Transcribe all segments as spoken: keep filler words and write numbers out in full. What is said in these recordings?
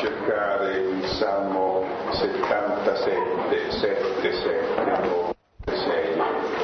cercare il Salmo settantasette, sette, sette, sei.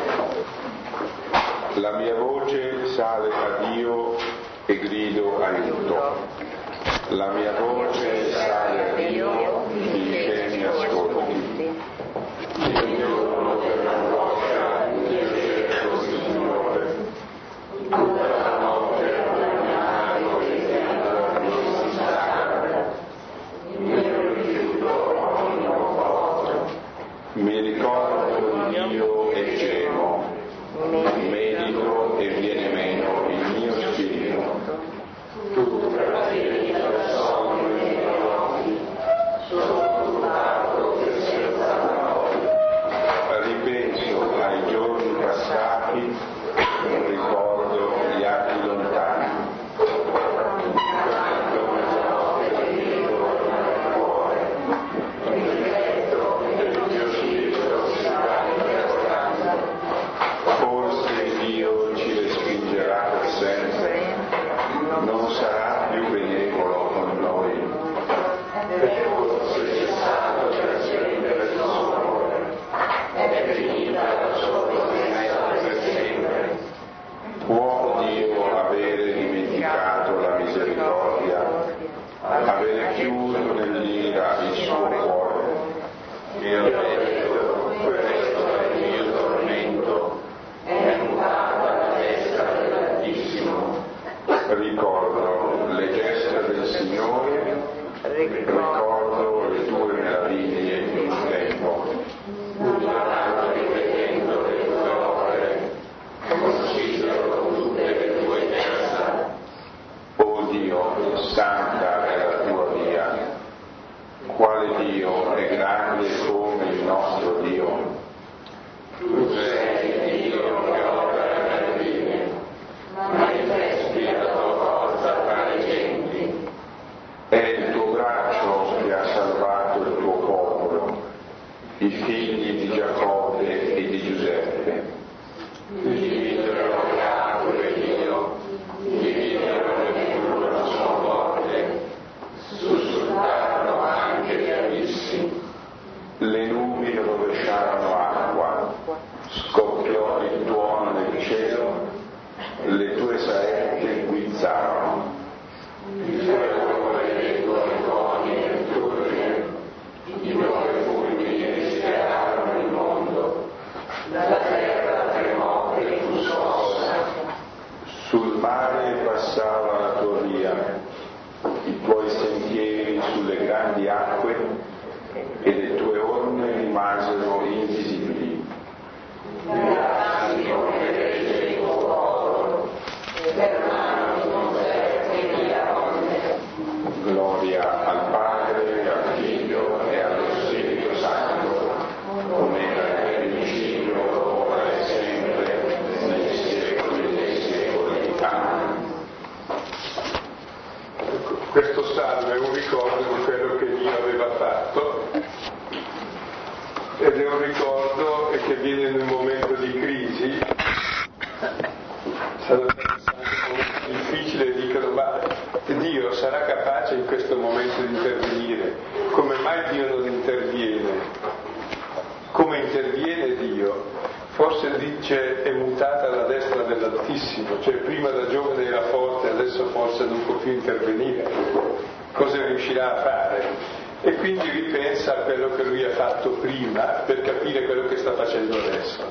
La mia voce sale a Dio e grido aiuto. La mia voce sale a Dio, dice mi ascolti. Il giorno per la roccia, io cerco il Signore. Tutta la notte tornato e sembra non si sacra. Io rifiuto ogni opporto. Mi ricordo di Dio e gemo. Medito e viene meno il mio spirito. Tutta la vita sono i miei occhi, sono turbato per senza parola. Ripenso ai giorni passati, ricordo gli atti lontani. Quando mezzanotte vivo nel cuore, rifletto nel mio spirito si va innamorando. Forse Dio ci respingerà per sempre, non sarà più benevolo con noi, e forse c'è stato per accendere il suo amore, è finita la sua promessa per sempre. Può Dio avere dimenticato la misericordia, avere chiuso nell'ira il suo cuore? Io vedo, questo è il mio tormento, è mutata la destra dell'Altissimo. Ricordo le gesta del Signore, ricordo le tue meraviglie in un tempo. Usato ripetendo le tue opere, considero tutte le tue gesta. O Dio, santa è la tua via. Quale Dio è grande come il nostro Dio? Tu sei Dio che opera meraviglie, manifesti la tua forza tra le genti. È il tuo braccio che ha salvato il tuo popolo, i figli di Giacobbe e di Giuseppe. Dividero Jacob e Dio, dividero le mura sua morte, sussultarono anche gli abissi. Le nubi rovesciarono acqua, scoppiò il tuono nel cielo, le tue saette guizzarono. Il fuoco e le tue tuoni e turbine, i tuoi fulmini rischiararono il mondo, la terra tremò e fu scossa. Sul mare passava la tua via, i tuoi sentieri sulle grandi acque e le tue orme rimasero invisibili. Grazie come legge il tuo popolo, per mano conservi via onde. Gloria al Padre, al Figlio e allo Spirito Santo, come era nel principio, ora e sempre, nei secoli dei secoli. Amen. Questo salmo è un ricordo di quello che Dio aveva fatto, ed è un ricordo che viene in un momento di crisi. Stanno pensando che è difficile, dicono, ma Dio sarà capace in questo momento di intervenire? Come mai Dio non interviene? Come interviene Dio? Forse dice è mutata la destra dell'Altissimo, cioè prima da giovane era forte, adesso forse non può più intervenire. Cosa riuscirà a fare? E quindi ripensa a quello che lui ha fatto prima per capire quello che sta facendo adesso.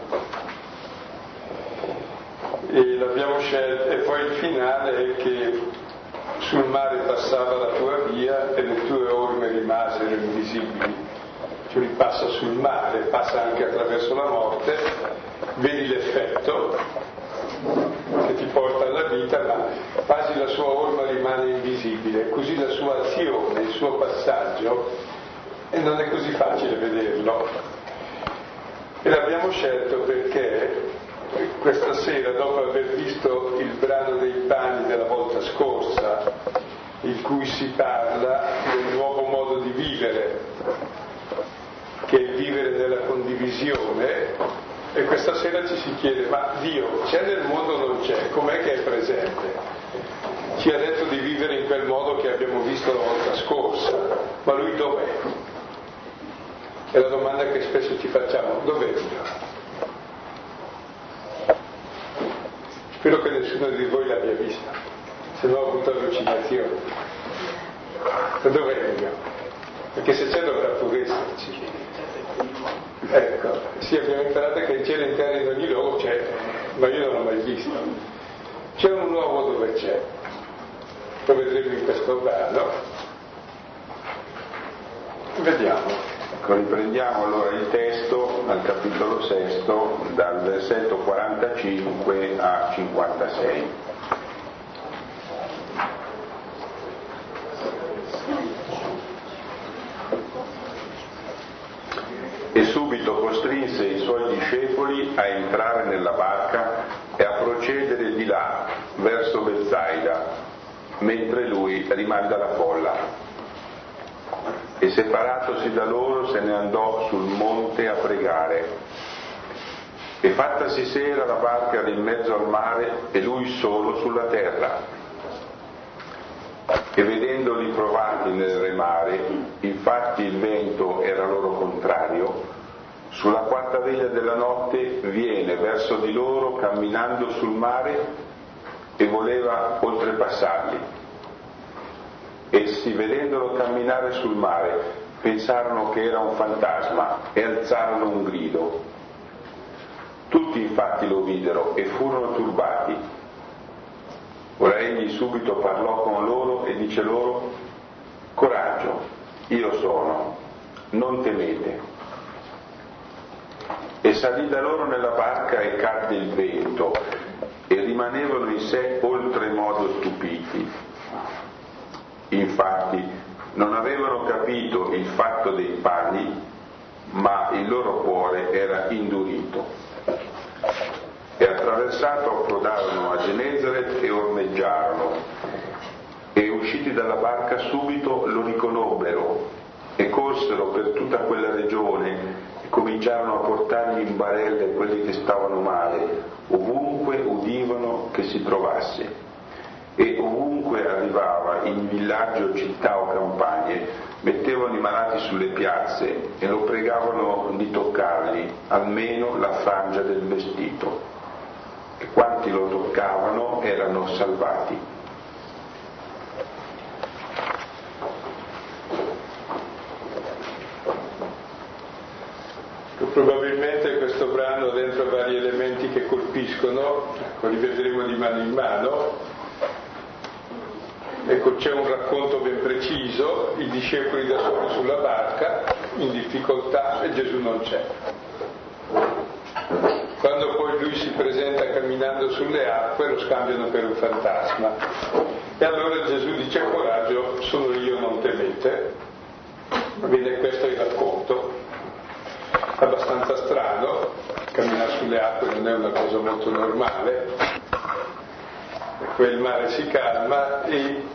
E l'abbiamo scelto, e poi il finale è che sul mare passava la tua via e le tue orme rimasero invisibili. Cioè lui passa sul mare, passa anche attraverso la morte, vedi l'effetto che ti porta alla vita, ma quasi la sua orma rimane invisibile, così la sua azione, il suo passaggio, e non è così facile vederlo. E l'abbiamo scelto perché questa sera, dopo aver visto il brano dei pani della volta scorsa, in cui si parla del nuovo modo di vivere, che è il vivere nella condivisione, e questa sera ci si chiede, ma Dio c'è nel mondo o non c'è? Com'è che è presente? Ci ha detto di vivere in quel modo che abbiamo visto la volta scorsa. Ma lui dov'è? È la domanda che spesso ci facciamo: dov'è lui? Spero che nessuno di voi l'abbia vista, se no ho avuto allucinazioni. Ma dov'è Dio? Perché se c'è dovrà pure esserci. Ecco, sì, abbiamo imparato che il cielo in terra in ogni luogo c'è, ma io non l'ho mai visto. C'è un luogo dove c'è, lo vedremo in questo brano. Vediamo. Ecco, riprendiamo allora il testo al capitolo sesto, dal versetto quarantacinque a cinquantasei. E subito costrinse i suoi discepoli a entrare nella barca e a procedere di là verso Betsaida, mentre lui rimanda la folla. E separatosi da loro se ne andò sul monte a pregare. E fattasi sera la barca era in mezzo al mare e lui solo sulla terra. E vedendoli provati nel remare, infatti il vento era loro contrario, sulla quarta veglia della notte viene verso di loro camminando sul mare e voleva oltrepassarli. Essi, vedendolo camminare sul mare, pensarono che era un fantasma e alzarono un grido. Tutti infatti lo videro e furono turbati. Ora egli subito parlò con loro e dice loro: coraggio, io sono, non temete. E salì da loro nella barca e cadde il vento, e rimanevano in sé oltremodo stupiti. Infatti non avevano capito il fatto dei pani, ma il loro cuore era indurito. E attraversato approdarono a Genesaret e ormeggiarono. E usciti dalla barca subito lo riconobbero e corsero per tutta quella regione e cominciarono a portargli in barelle quelli che stavano male, ovunque udivano che si trovasse. E ovunque arrivava, in villaggio, città o campagne, mettevano i malati sulle piazze e lo pregavano di toccargli almeno la frangia del vestito. E quanti lo toccavano erano salvati. Probabilmente questo brano dentro vari elementi che colpiscono, ecco, li vedremo di mano in mano. Ecco, c'è un racconto ben preciso, i discepoli da soli sulla barca, in difficoltà, e Gesù non c'è. Quando poi lui si presenta camminando sulle acque, lo scambiano per un fantasma. E allora Gesù dice: coraggio, sono io, non temete. Bene, questo è il racconto. Abbastanza strano, camminare sulle acque non è una cosa molto normale. Quel mare si calma e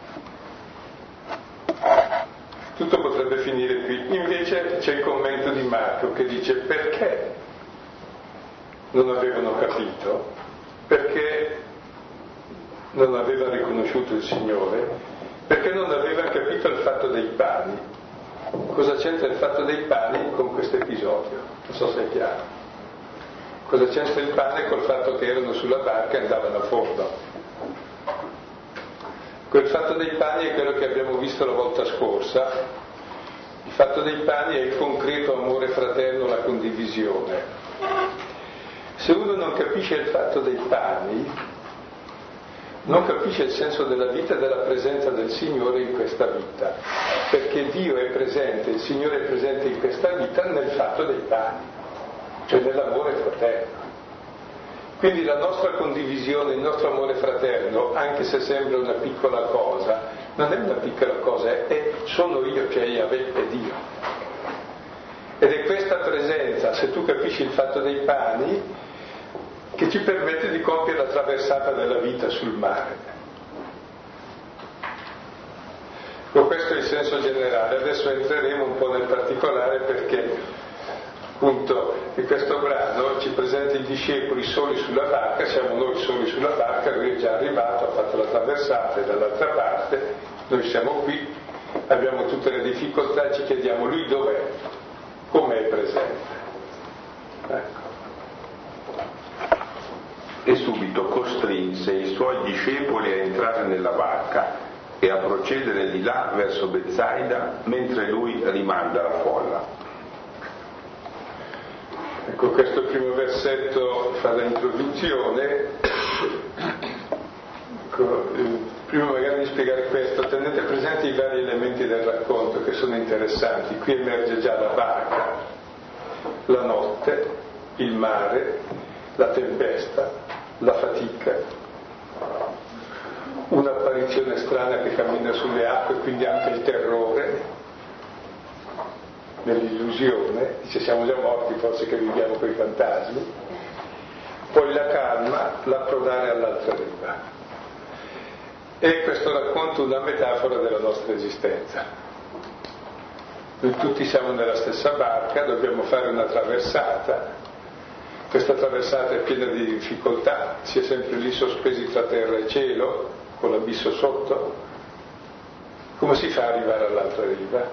tutto potrebbe finire qui. Invece c'è il commento di Marco che dice: perché non avevano capito? Perché non avevano riconosciuto il Signore? Perché non avevano capito il fatto dei pani. Cosa c'entra il fatto dei pani con questo episodio? Non so se è chiaro. Cosa c'entra il pane col fatto che erano sulla barca e andavano a fondo? Quel fatto dei pani è quello che abbiamo visto la volta scorsa. Il fatto dei pani è il concreto amore fraterno, la condivisione. Se uno non capisce il fatto dei pani, non capisce il senso della vita e della presenza del Signore in questa vita, perché Dio è presente, il Signore è presente in questa vita nel fatto dei pani, cioè nell'amore fraterno. Quindi la nostra condivisione, il nostro amore fraterno, anche se sembra una piccola cosa, non è una piccola cosa, è sono io, cioè Yahweh è Dio. Ed è questa presenza, se tu capisci il fatto dei pani, che ci permette di compiere la traversata della vita sul mare. Con questo è il senso generale. Adesso entreremo un po' nel particolare, perché appunto in questo brano ci presenta i discepoli soli sulla barca, siamo noi soli sulla barca, lui è già arrivato, ha fatto la traversata e dall'altra parte, Noi siamo qui, abbiamo tutte le difficoltà, ci chiediamo lui dov'è, com'è presente. Ecco. E subito costrinse i suoi discepoli a entrare nella barca e a procedere di là verso Betsaida mentre lui rimanda la folla. Ecco, questo primo versetto fa da introduzione. Ecco, prima magari di spiegare questo, tenete presenti i vari elementi del racconto che sono interessanti. Qui emerge già la barca, la notte, il mare, la tempesta, la fatica, un'apparizione strana che cammina sulle acque, quindi anche il terrore, nell'illusione, dice siamo già morti, forse che viviamo coi fantasmi, poi la calma, l'approdare all'altra riva. E questo racconta una metafora della nostra esistenza. Noi tutti siamo nella stessa barca, dobbiamo fare una traversata. Questa traversata è piena di difficoltà, si è sempre lì sospesi tra terra e cielo, con l'abisso sotto. Come si fa ad arrivare all'altra riva?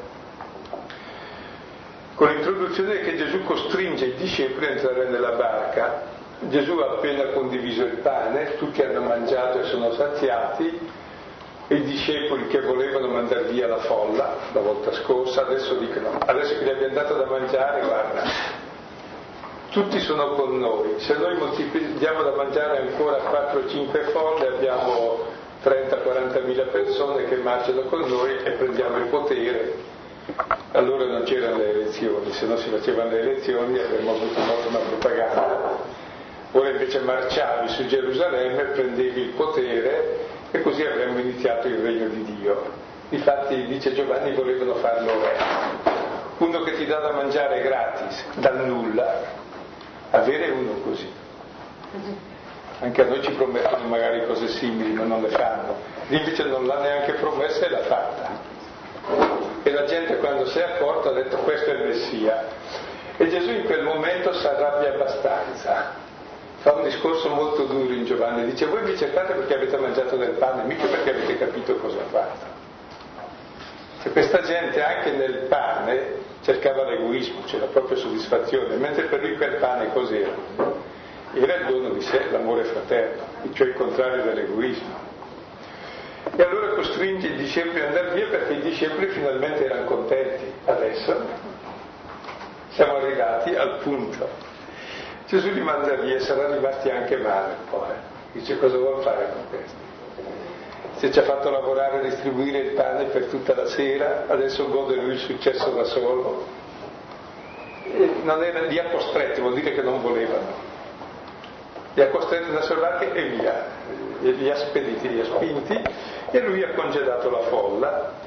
Con l'introduzione che Gesù costringe i discepoli a entrare nella barca. Gesù ha appena condiviso il pane, tutti hanno mangiato e sono saziati, e i discepoli che volevano mandare via la folla la volta scorsa adesso dicono, adesso che gli abbiamo dato da mangiare, guarda, tutti sono con noi, se noi moltiplichiamo da mangiare ancora quattro cinque folle abbiamo trenta quaranta mila persone che marciano con noi e prendiamo il potere. Allora non c'erano le elezioni, se non si facevano le elezioni avremmo avuto una propaganda. Ora invece marciavi su Gerusalemme, prendevi il potere e così avremmo iniziato il regno di Dio. Infatti, dice Giovanni, volevano farlo re. Uno che ti dà da mangiare gratis, dal nulla, avere uno così. Anche a noi ci promettono magari cose simili, ma non le fanno. Lì invece non l'ha neanche promessa e l'ha fatta. E la gente quando si è accorta ha detto questo è il Messia. E Gesù in quel momento si arrabbia abbastanza. Fa un discorso molto duro in Giovanni, dice voi mi cercate perché avete mangiato del pane, mica perché avete capito cosa ha fatto. E questa gente anche nel pane cercava l'egoismo, cioè la propria soddisfazione, mentre per lui quel pane cos'era? Era il dono di sé, l'amore fraterno, cioè il contrario dell'egoismo. E allora costringe i discepoli ad andare via perché i discepoli finalmente erano contenti. Adesso siamo arrivati al punto. Gesù li manda via e saranno rimasti anche male poi. Dice cosa vuol fare con questo? Se ci ha fatto lavorare e distribuire il pane per tutta la sera, adesso gode lui il successo da solo. E non era, li ha costretti, vuol dire che non volevano. Li ha costretti da salvarli e via. Li ha spediti, li ha spinti e lui ha congedato la folla.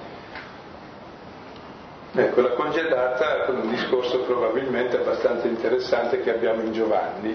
Ecco, l'ha congedata con un discorso probabilmente abbastanza interessante che abbiamo in Giovanni.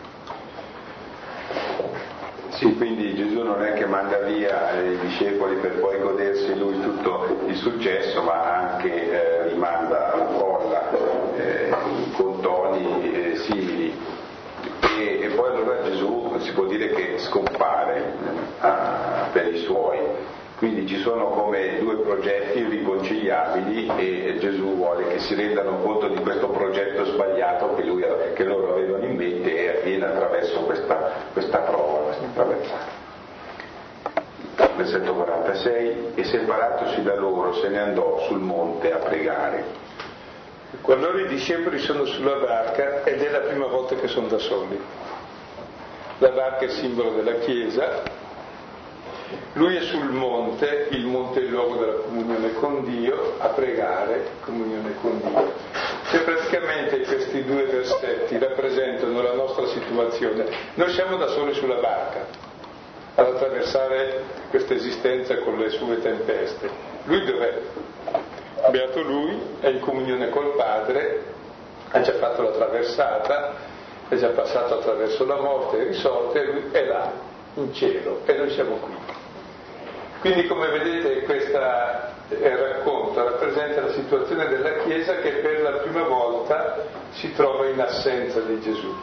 Sì, quindi Gesù non è che manda via i discepoli per poi godersi lui tutto il successo, ma anche eh, rimanda la folla eh, con toni eh, simili. E, e poi allora Gesù si può dire che scompare ah, per i suoi. Quindi ci sono come due progetti irriconciliabili e Gesù vuole che si rendano conto di questo progetto sbagliato che, lui, che loro avevano in mente e avviene attraverso questa, questa prova, questa traversata. Versetto quarantasei, e separatosi da loro se ne andò sul monte a pregare. Quando i discepoli sono sulla barca ed è la prima volta che sono da soli. La barca è il simbolo della Chiesa. Lui è sul monte, il monte è il luogo della comunione con Dio, a pregare, comunione con Dio. E praticamente questi due versetti rappresentano la nostra situazione. Noi siamo da soli sulla barca, ad attraversare questa esistenza con le sue tempeste. Lui dov'è? Beato lui, è in comunione col Padre, ha già fatto la traversata, è già passato attraverso la morte, è risolto e lui è là, in cielo, e noi siamo qui. Quindi come vedete questo racconto rappresenta la situazione della Chiesa che per la prima volta si trova in assenza di Gesù,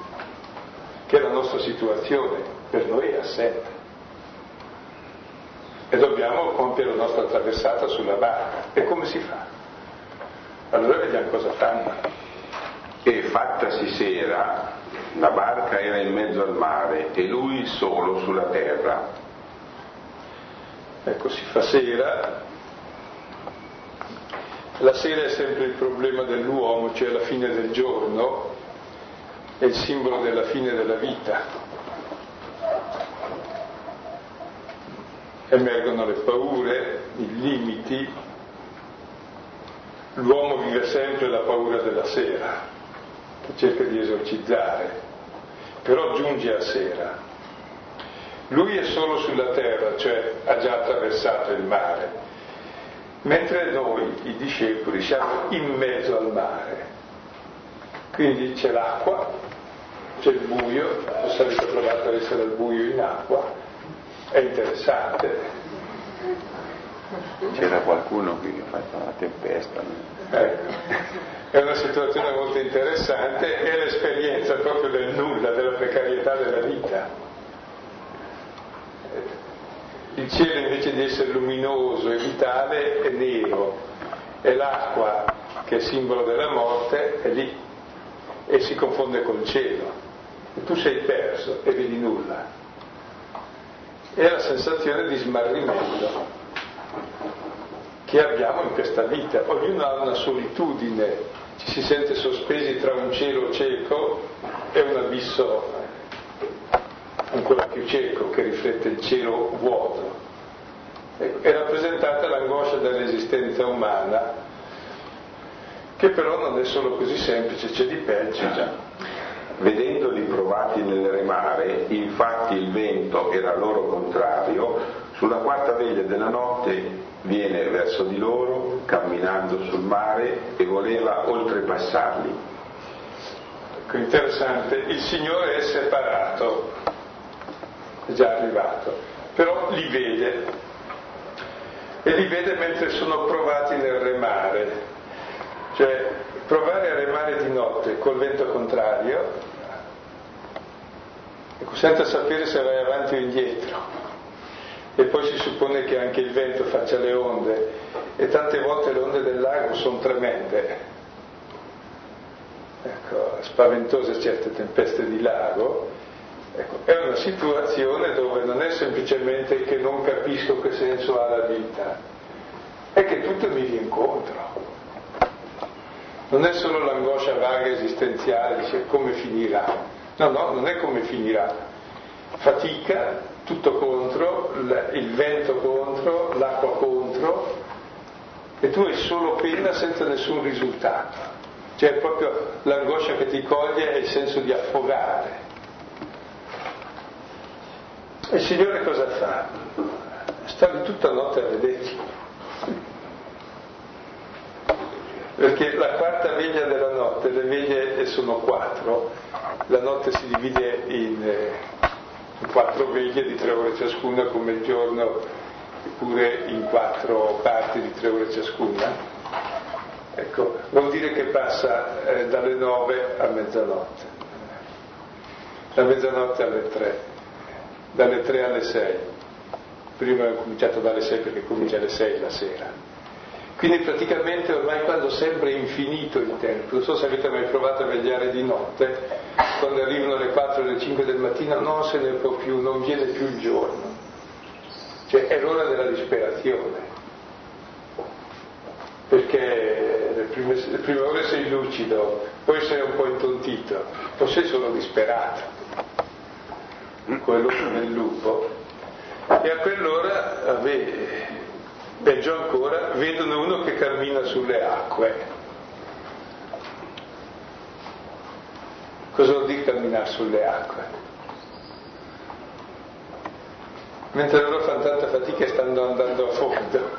che è la nostra situazione, per noi è assente. E dobbiamo dobbiamo compiere la nostra traversata sulla barca. E come si fa? Allora vediamo cosa fanno. E fattasi sera, la barca era in mezzo al mare e lui solo sulla terra. Ecco, si fa sera. La sera è sempre il problema dell'uomo, cioè la fine del giorno, è il simbolo della fine della vita. Emergono le paure, i limiti, l'uomo vive sempre la paura della sera, che cerca di esorcizzare, però giunge a sera. Lui è solo sulla terra, cioè ha già attraversato il mare, mentre noi, i discepoli, siamo in mezzo al mare. Quindi c'è l'acqua, c'è il buio, se avete provato ad essere al buio in acqua, è interessante. C'era qualcuno qui che faceva la tempesta. No? Ecco. È una situazione molto interessante, è l'esperienza proprio del nulla, della precarietà della vita. Il cielo invece di essere luminoso e vitale è nero, e l'acqua, che è simbolo della morte, è lì e si confonde col cielo. E tu sei perso e vedi nulla. È la sensazione di smarrimento che abbiamo in questa vita. Ognuno ha una solitudine, ci si sente sospesi tra un cielo cieco e un abisso ancora più cieco che riflette il cielo vuoto. È rappresentata l'angoscia dell'esistenza umana, che però non è solo così semplice, c'è di peggio. Vedendoli provati nel remare, infatti il vento era loro contrario, sulla quarta veglia della notte viene verso di loro, camminando sul mare, e voleva oltrepassarli. Ecco, interessante, il Signore è separato, è già arrivato, però li vede, e li vede mentre sono provati nel remare, cioè provare a remare di notte col vento contrario, ecco, senza sapere se vai avanti o indietro, e poi si suppone che anche il vento faccia le onde, e tante volte le onde del lago sono tremende, ecco, spaventose certe tempeste di lago. Ecco, è una situazione dove non è semplicemente che non capisco che senso ha la vita, è che tutto mi viene incontro. Non è solo l'angoscia vaga esistenziale, dice come finirà. No, no, non è come finirà. Fatica, tutto contro, il vento contro, l'acqua contro, e tu hai solo pena senza nessun risultato. Cioè proprio l'angoscia che ti coglie è il senso di affogare. E il Signore cosa fa? Sta lì tutta notte a vederci. Perché la quarta veglia della notte, le veglie sono quattro, la notte si divide in, eh, in quattro veglie di tre ore ciascuna, come il giorno pure in quattro parti di tre ore ciascuna. Ecco, vuol dire che passa eh, dalle nove a mezzanotte, da mezzanotte alle tre. Dalle tre alle sei, prima ho cominciato dalle sei perché comincia alle sei la sera, quindi praticamente ormai quando sembra infinito il tempo, non so se avete mai provato a vegliare di notte, quando arrivano le quattro o le cinque del mattino non se ne può più, non viene più il giorno, cioè è l'ora della disperazione, perché le prime, le prime ore sei lucido, poi sei un po' intontito, poi sei solo disperato, quello del lupo, e a quell'ora, vabbè, peggio ancora, vedono uno che cammina sulle acque. Cosa vuol dire camminare sulle acque? Mentre loro fanno tanta fatica e stanno andando a fondo.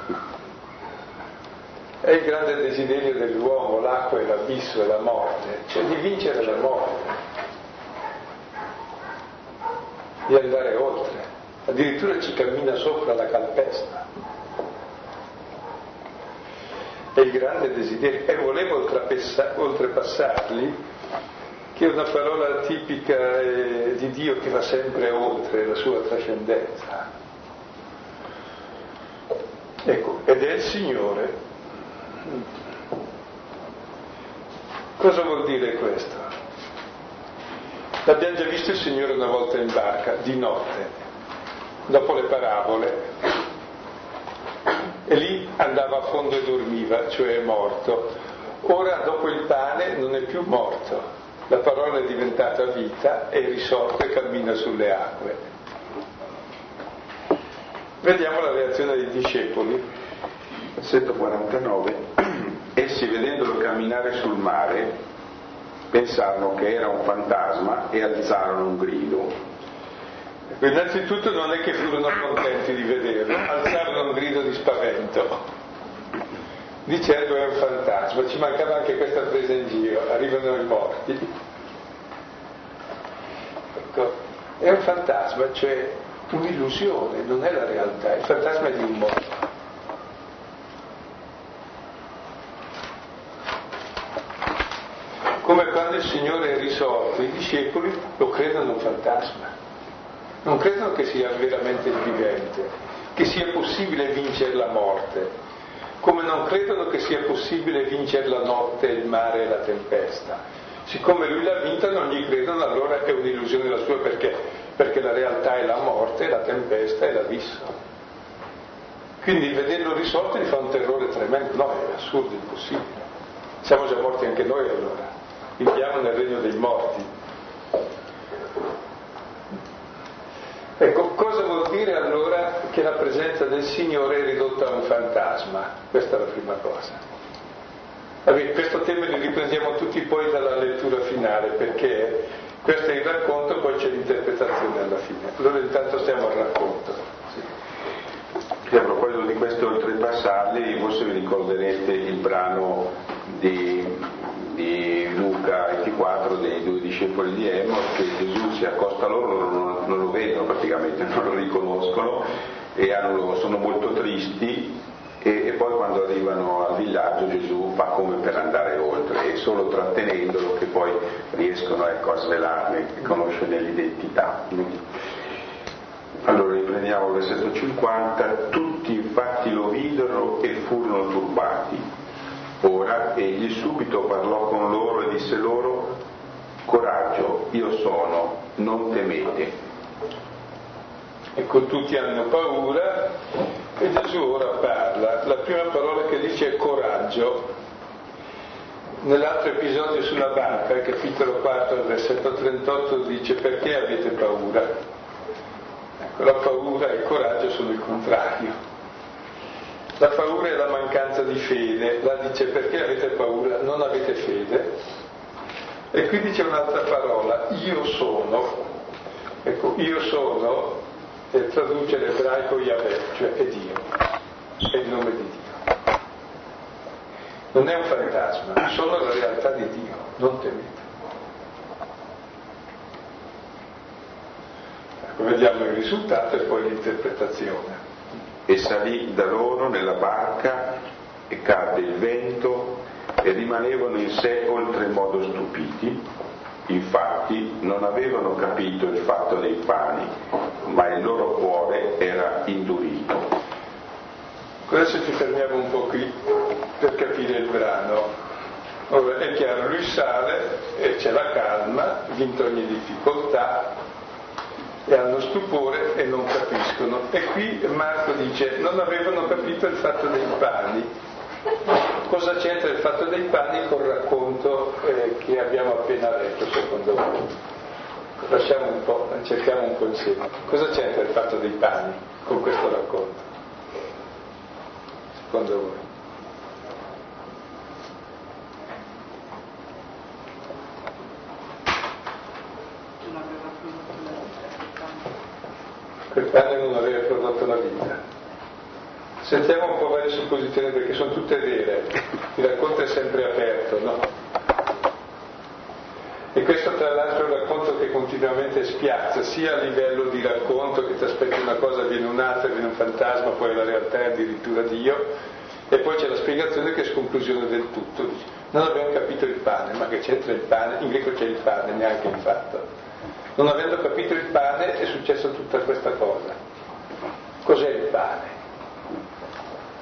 È il grande desiderio dell'uomo, l'acqua è l'abisso, è la morte, cioè di vincere la morte, di andare oltre, addirittura ci cammina sopra la calpesta. È il grande desiderio, e volevo oltrepassarli, che è una parola tipica eh, di Dio che va sempre oltre la sua trascendenza. Ecco, ed è il Signore. Cosa vuol dire questo? L'abbiamo già visto il Signore una volta in barca, di notte, dopo le parabole, e lì andava a fondo e dormiva, cioè è morto. Ora, dopo il pane, non è più morto, la parola è diventata vita, è risorto e cammina sulle acque. Vediamo la reazione dei discepoli. Versetto quarantanove. Essi, vedendolo camminare sul mare, pensarono che era un fantasma e alzarono un grido. Innanzitutto non è che furono contenti di vederlo, alzarono un grido di spavento, dicendo è un fantasma. Ci mancava anche questa presa in giro, arrivano i morti. Ecco, è un fantasma, cioè un'illusione, non è la realtà, il fantasma è di un morto. Come quando il Signore è risorto, i discepoli lo credono un fantasma, non credono che sia veramente il vivente, che sia possibile vincere la morte, come non credono che sia possibile vincere la notte, il mare e la tempesta. Siccome lui l'ha vinta non gli credono, allora è un'illusione la sua, perché? Perché la realtà è la morte, la tempesta e l'abisso. Quindi vederlo risorto gli fa un terrore tremendo. No, è assurdo, impossibile. Siamo già morti anche noi allora. Viviamo nel regno dei morti. Ecco, cosa vuol dire allora che la presenza del Signore è ridotta a un fantasma? Questa è la prima cosa. Allora, questo tema lo riprendiamo tutti poi dalla lettura finale, perché questo è il racconto, poi c'è l'interpretazione alla fine. Allora intanto stiamo al racconto. Sì. A proposito di questo oltrepassarli, forse vi ricorderete il brano di di Luca ventiquattro dei due discepoli di Emos, che Gesù si accosta a loro, loro non, non lo vedono praticamente, non lo riconoscono e hanno, sono molto tristi e, e poi quando arrivano al villaggio Gesù fa come per andare oltre e solo trattenendolo che poi riescono ecco, a svelarne, a conoscere l'identità. Allora riprendiamo il versetto cinquanta. Tutti infatti lo videro e furono turbati. Ora egli subito parlò con loro e disse loro: coraggio, io sono, non temete. Ecco, tutti hanno paura e Gesù ora parla. La prima parola che dice è coraggio. Nell'altro episodio sulla barca, il capitolo quattro, al versetto trentotto, dice: perché avete paura? Ecco, la paura e il coraggio sono il contrario. La paura è la mancanza di fede. Là dice: perché avete paura? Non avete fede. E qui dice un'altra parola: io sono. Ecco, io sono, e traduce l'ebraico Yahweh, cioè è Dio, è il nome di Dio. Non è un fantasma, sono la realtà di Dio, non temete. Ecco, vediamo il risultato e poi l'interpretazione. E salì da loro nella barca e cadde il vento e rimanevano in sé oltremodo stupiti, infatti non avevano capito il fatto dei pani, ma il loro cuore era indurito. Adesso ci fermiamo un po' qui per capire il brano. Ora, è chiaro, lui sale e c'è la calma, vinto ogni difficoltà, e hanno stupore e non capiscono. E qui Marco dice: non avevano capito il fatto dei pani. Cosa c'entra il fatto dei pani col racconto eh, che abbiamo appena letto, secondo voi? Lasciamo un po', cerchiamo un po' insieme. Cosa c'entra il fatto dei pani con questo racconto? Secondo voi? Quel pane non aveva prodotto la vita. Sentiamo un po' varie supposizioni perché sono tutte vere, il racconto è sempre aperto, no? E questo tra l'altro è un racconto che continuamente spiazza, sia a livello di racconto, che ti aspetti una cosa, viene un'altra, viene un fantasma, poi la realtà è addirittura Dio, e poi c'è la spiegazione che è sconclusione del tutto. Dice: non abbiamo capito il pane, ma che c'entra il pane? In greco c'è il pane, neanche il fatto. Non avendo capito il pane è successa tutta questa cosa. Cos'è il pane?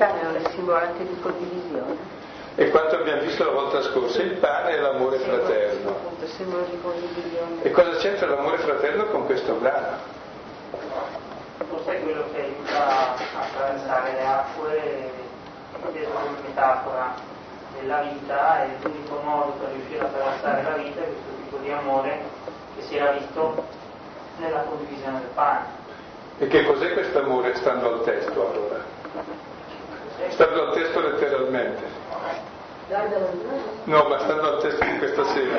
pane non è simbolo anche di condivisione? E quanto abbiamo visto la volta scorsa, il pane è l'amore fraterno. Appunto, simbolo di condivisione. E cosa c'entra l'amore fraterno con questo brano? Forse è quello che aiuta a attraversare le acque, inteso come metafora della vita, e l'unico modo per riuscire a attraversare la vita è questo tipo di amore che si era visto nella condivisione del pane. E che cos'è questo amore stando al testo allora? Stando al testo letteralmente. No, ma stando al testo di questa sera.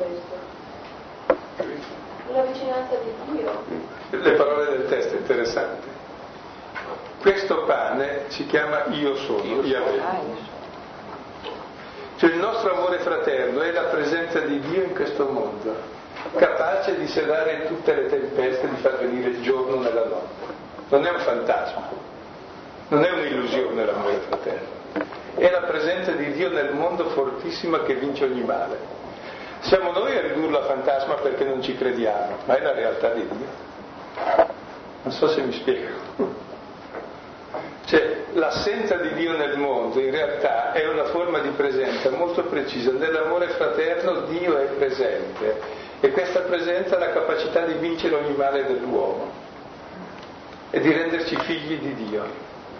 La vicinanza di Dio. Le parole del testo, interessante. Questo pane si chiama Io sono, Yahweh. Cioè il nostro amore fraterno è la presenza di Dio in questo mondo, capace di sedare tutte le tempeste, di far venire il giorno nella notte. Non è un fantasma, non è un'illusione l'amore fraterno. È la presenza di Dio nel mondo fortissima che vince ogni male. Siamo noi a ridurlo a fantasma perché non ci crediamo, ma è la realtà di Dio. Non so se mi spiego. Cioè, l'assenza di Dio nel mondo in realtà è una forma di presenza molto precisa. Nell'amore fraterno Dio è presente e questa presenza ha la capacità di vincere ogni male dell'uomo e di renderci figli di Dio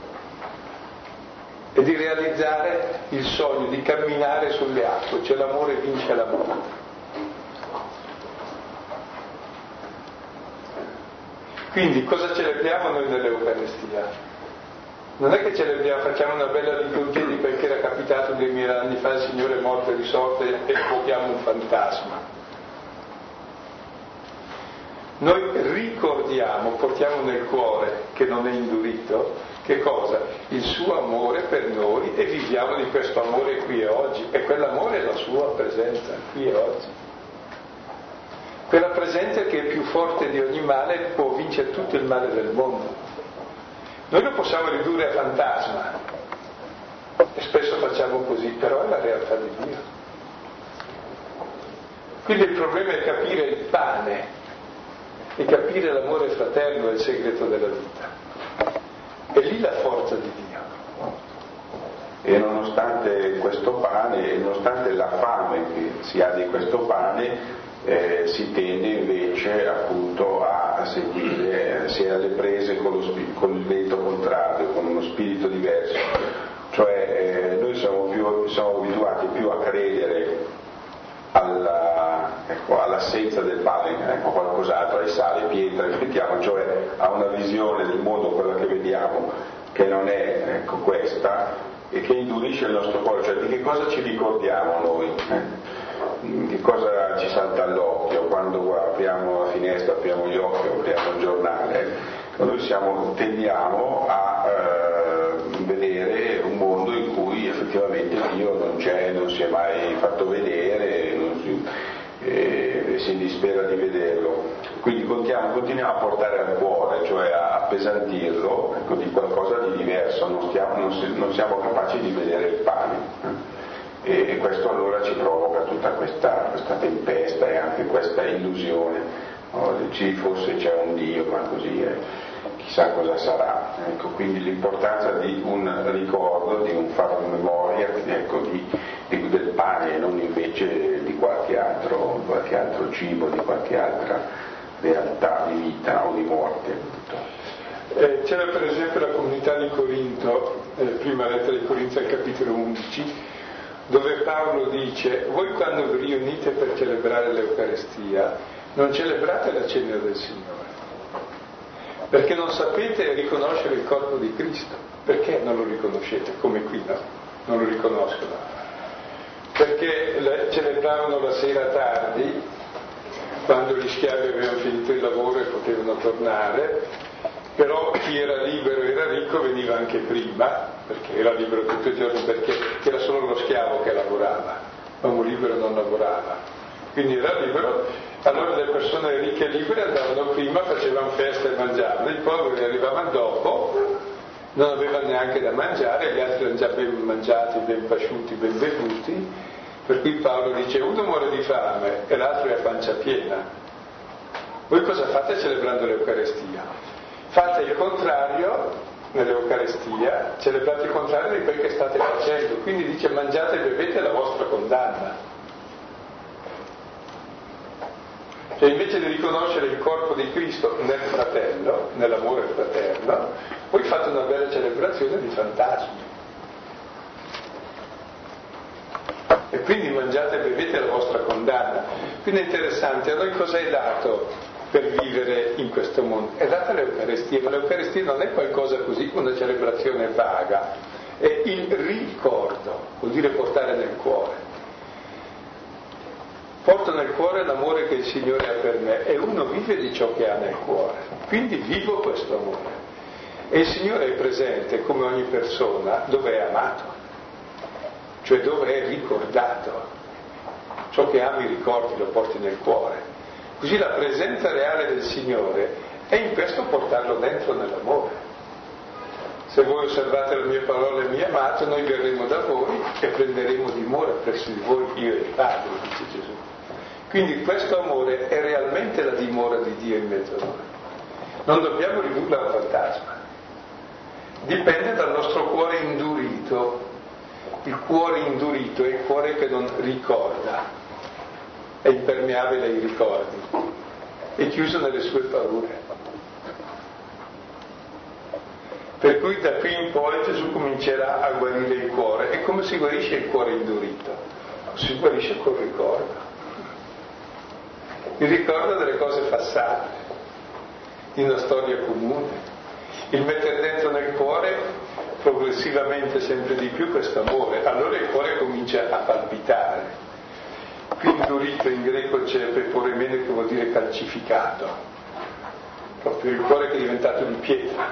e di realizzare il sogno di camminare sulle acque, cioè l'amore vince la morte. Quindi cosa celebriamo noi nell'Eucaristia? Non è che celebriamo, facciamo una bella liturgia di quel che era capitato duemila anni fa, il Signore è morto e risorto e invochiamo un fantasma. Noi ricordiamo, portiamo nel cuore, che non è indurito, che cosa? Il suo amore per noi e viviamo di questo amore qui e oggi, e quell'amore è la sua presenza qui e oggi. Quella presenza che è più forte di ogni male può vincere tutto il male del mondo. Noi lo possiamo ridurre a fantasma e spesso facciamo così, però è la realtà di Dio. Quindi il problema è capire il pane e capire l'amore fraterno è il segreto della vita. È lì la forza di Dio. E nonostante questo pane, nonostante la fame che si ha di questo pane, eh, si tende invece appunto a seguire, eh, si è alle prese con, lo spi- con il vento contrario, con uno spirito diverso. Cioè eh, noi siamo, più, siamo abituati più a credere alla, ecco, all'assenza del pane, ecco, qualcos'altro, ai sali, pietre, mettiamo, cioè a una visione del mondo, quella che vediamo, che non è ecco, questa, e che indurisce il nostro cuore. Cioè di che cosa ci ricordiamo noi? Eh? Che cosa ci salta all'occhio quando apriamo la finestra, apriamo gli occhi, apriamo il giornale? Noi siamo, tendiamo a eh, vedere un mondo in cui effettivamente Dio non c'è, non si è mai fatto vedere, non si, eh, si dispera di vederlo. Quindi continuiamo, continuiamo a portare al cuore, cioè a appesantirlo, ecco, di qualcosa di diverso, non, stiamo, non, si, non siamo capaci di vedere il pane. Eh? E, e questo allora ci provoca tutta questa, questa tempesta e anche questa illusione. No? Ci fosse c'è un Dio, ma così è. Chissà cosa sarà. Ecco, quindi l'importanza di un ricordo, di un fare memoria, ecco, di, di, del pane e non invece di qualche altro, qualche altro cibo, di qualche altra realtà di vita o di morte. Eh, c'era per esempio la comunità di Corinto, eh, prima lettera di Corinto al capitolo undici, dove Paolo dice: voi quando vi riunite per celebrare l'Eucaristia non celebrate la cena del Signore, perché non sapete riconoscere il corpo di Cristo. Perché non lo riconoscete? Come qui no, non lo riconoscono. Perché le, celebravano la sera tardi, quando gli schiavi avevano finito il lavoro e potevano tornare, però chi era libero e era ricco veniva anche prima, perché era libero tutto il giorno, perché era solo lo schiavo che lavorava, l'uomo libero non lavorava, quindi era libero. Allora le persone ricche e libere andavano prima, facevano festa e mangiavano, i poveri arrivavano dopo, non avevano neanche da mangiare, gli altri erano già ben mangiati, ben pasciuti, ben bevuti, per cui Paolo dice: uno muore di fame e l'altro è a pancia piena. Voi cosa fate celebrando l'Eucaristia? Fate il contrario nell'Eucaristia, celebrate il contrario di quel che state facendo, quindi dice mangiate e bevete la vostra condanna. Cioè invece di riconoscere il corpo di Cristo nel fratello, nell'amore fraterno, voi fate una bella celebrazione di fantasmi. E quindi mangiate e bevete la vostra condanna. Quindi è interessante, a noi cosa è dato per vivere in questo mondo? È data l'Eucaristia, ma l'Eucaristia non è qualcosa così, una celebrazione vaga, è il ricordo, vuol dire portare nel cuore. Porto nel cuore l'amore che il Signore ha per me e uno vive di ciò che ha nel cuore, quindi vivo questo amore. E il Signore è presente come ogni persona dove è amato, cioè dove è ricordato. Ciò che ami ricordi, lo porti nel cuore. Così la presenza reale del Signore è in questo portarlo dentro nell'amore. Se voi osservate le mie parole, mi amate, noi verremo da voi e prenderemo dimora presso di voi, io e il Padre, dice Gesù. Quindi questo amore è realmente la dimora di Dio in mezzo a noi. Non dobbiamo ridurlo a un fantasma. Dipende dal nostro cuore indurito. Il cuore indurito è il cuore che non ricorda, è impermeabile ai ricordi, è chiuso nelle sue paure. Per cui da qui in poi Gesù comincerà a guarire il cuore. E come si guarisce il cuore indurito? Si guarisce col ricordo. Il ricordo delle cose passate, di una storia comune, il mettere dentro nel cuore progressivamente sempre di più questo amore, allora il cuore comincia a palpitare. Qui indurito in greco c'è peporemene, che vuol dire calcificato, proprio il cuore che è diventato di pietra,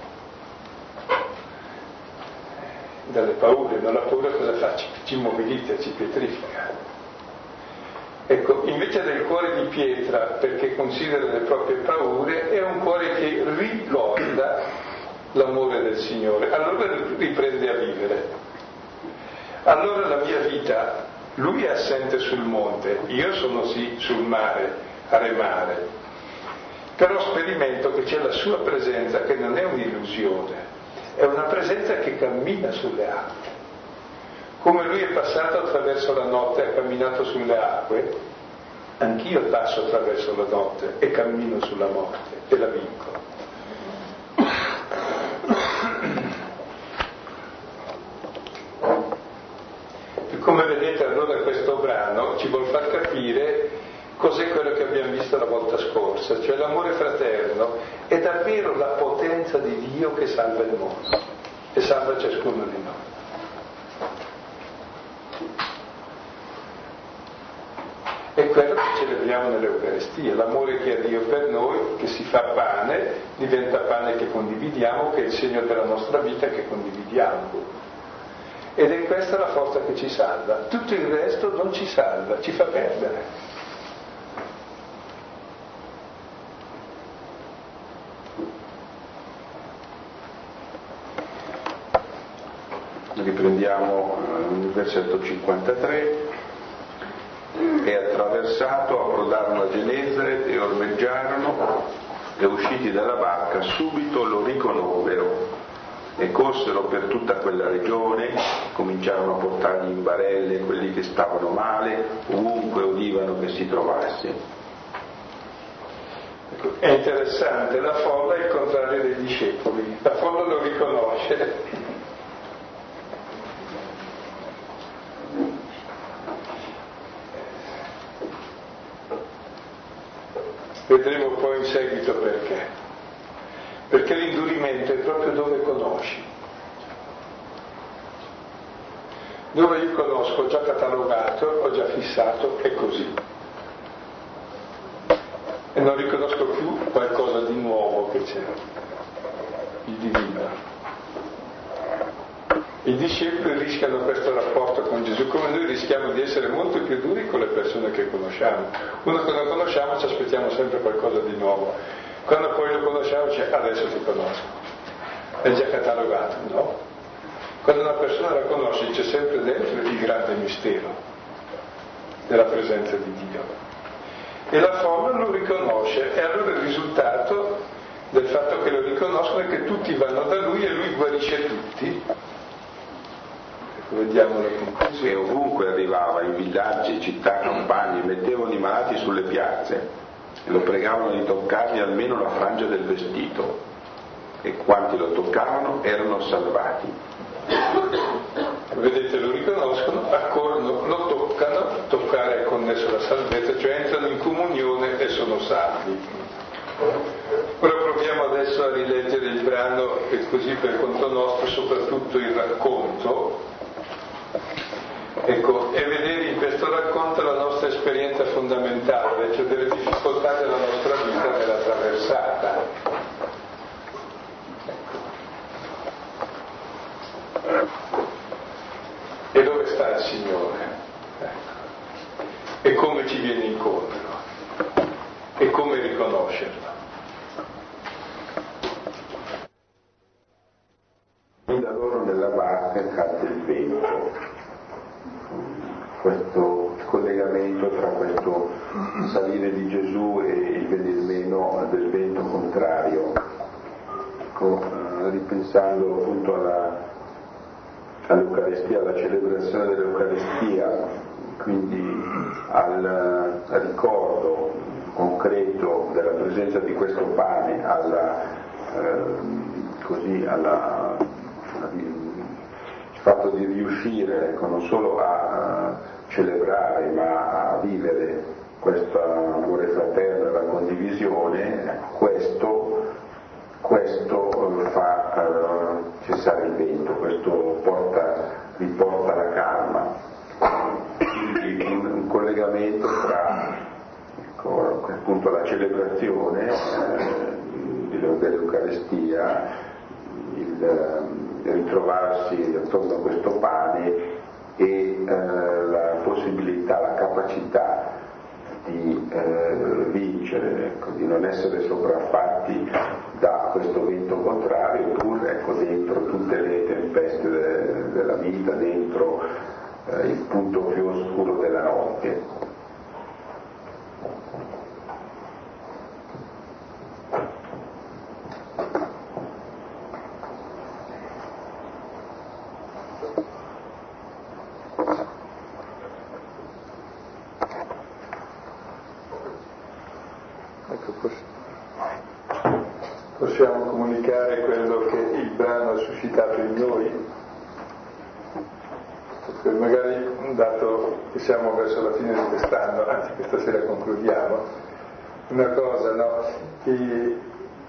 dalle paure, ma la paura cosa fa? Ci, ci immobilita, ci pietrifica. Ecco, invece del cuore di pietra, perché considera le proprie paure, è un cuore che ricorda l'amore del Signore, allora riprende a vivere. Allora la mia vita, lui è assente sul monte, io sono sì sul mare, a remare, però sperimento che c'è la sua presenza, che non è un'illusione, è una presenza che cammina sulle acque. Come lui è passato attraverso la notte e ha camminato sulle acque, anch'io passo attraverso la notte e cammino sulla morte e la vinco. E come vedete allora questo brano ci vuol far capire cos'è quello che abbiamo visto la volta scorsa, cioè l'amore fraterno è davvero la potenza di Dio che salva il mondo e salva ciascuno di noi. È quello che celebriamo nell'Eucaristia, l'amore che ha Dio per noi, che si fa pane, diventa pane che condividiamo, che è il segno della nostra vita che condividiamo. Ed è questa la forza che ci salva. Tutto il resto non ci salva, ci fa perdere. Riprendiamo il versetto cinquantatré. E attraversato approdarono a Genesaret e ormeggiarono, e usciti dalla barca subito lo riconobbero e corsero per tutta quella regione, cominciarono a portargli in barelle quelli che stavano male ovunque udivano che si trovasse. Ecco, è interessante, la folla è il contrario dei discepoli, la folla lo riconosce. Vedremo poi in seguito perché. Perché l'indurimento è proprio dove conosci. Dove io conosco, ho già catalogato, ho già fissato, è così. E non riconosco più qualcosa di nuovo che c'è, il divino. I discepoli rischiano questo rapporto con Gesù, come noi rischiamo di essere molto più duri con le persone che conosciamo. Uno che non conosciamo ci aspettiamo sempre qualcosa di nuovo. Quando poi lo conosciamo dice adesso ti conosco. È già catalogato, no? Quando una persona la conosce c'è sempre dentro il grande mistero della presenza di Dio. E la folla lo riconosce e allora il risultato del fatto che lo riconoscono e che tutti vanno da lui e lui guarisce tutti. Ecco, vediamo la conclusione. E ovunque arrivava, in villaggi, città, campagne, mettevano i malati sulle piazze e lo pregavano di toccargli almeno la frangia del vestito, e quanti lo toccavano erano salvati. Vedete, lo riconoscono, accorrono, lo toccano, toccare è connesso alla salvezza, cioè entrano in comunione e sono salvi. Ora proviamo adesso a rileggere il brano e così per conto nostro, soprattutto il racconto, ecco, e vedere in questo racconto la nostra esperienza fondamentale, cioè delle difficoltà della nostra vita nella traversata. E dove sta il Signore? Ecco. E come ci viene incontro? E come riconoscerlo? E da loro nella barca cade il vento. Questo collegamento tra questo salire di Gesù e il venir meno del vento contrario. Ecco, ripensando appunto alla all'Eucaristia, alla celebrazione dell'Eucaristia, quindi al, al ricordo concreto della presenza di questo pane, alla, eh, così, alla, al fatto di riuscire, ecco, non solo a celebrare ma a vivere questo amore fraterno e la condivisione, questo questo fa uh, cessare il vento, questo porta, riporta la calma. Quindi un, un collegamento tra, ecco, appunto la celebrazione eh, dell'Eucaristia, il, il ritrovarsi attorno a questo pane e eh, la possibilità, la capacità di eh, vincere, ecco, di non essere sopraffatti da questo vento contrario, oppure, ecco, dentro tutte le tempeste de- della vita, dentro eh, il punto più oscuro della notte. Possiamo comunicare quello che il brano ha suscitato in noi? Perché magari, dato che siamo verso la fine di quest'anno, anzi questa sera concludiamo, una cosa, no? Che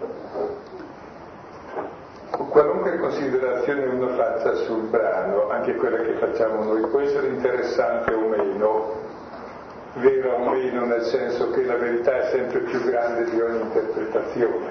qualunque considerazione uno faccia sul brano, anche quella che facciamo noi, può essere interessante o meno, vera o meno, nel senso che la verità è sempre più grande di ogni interpretazione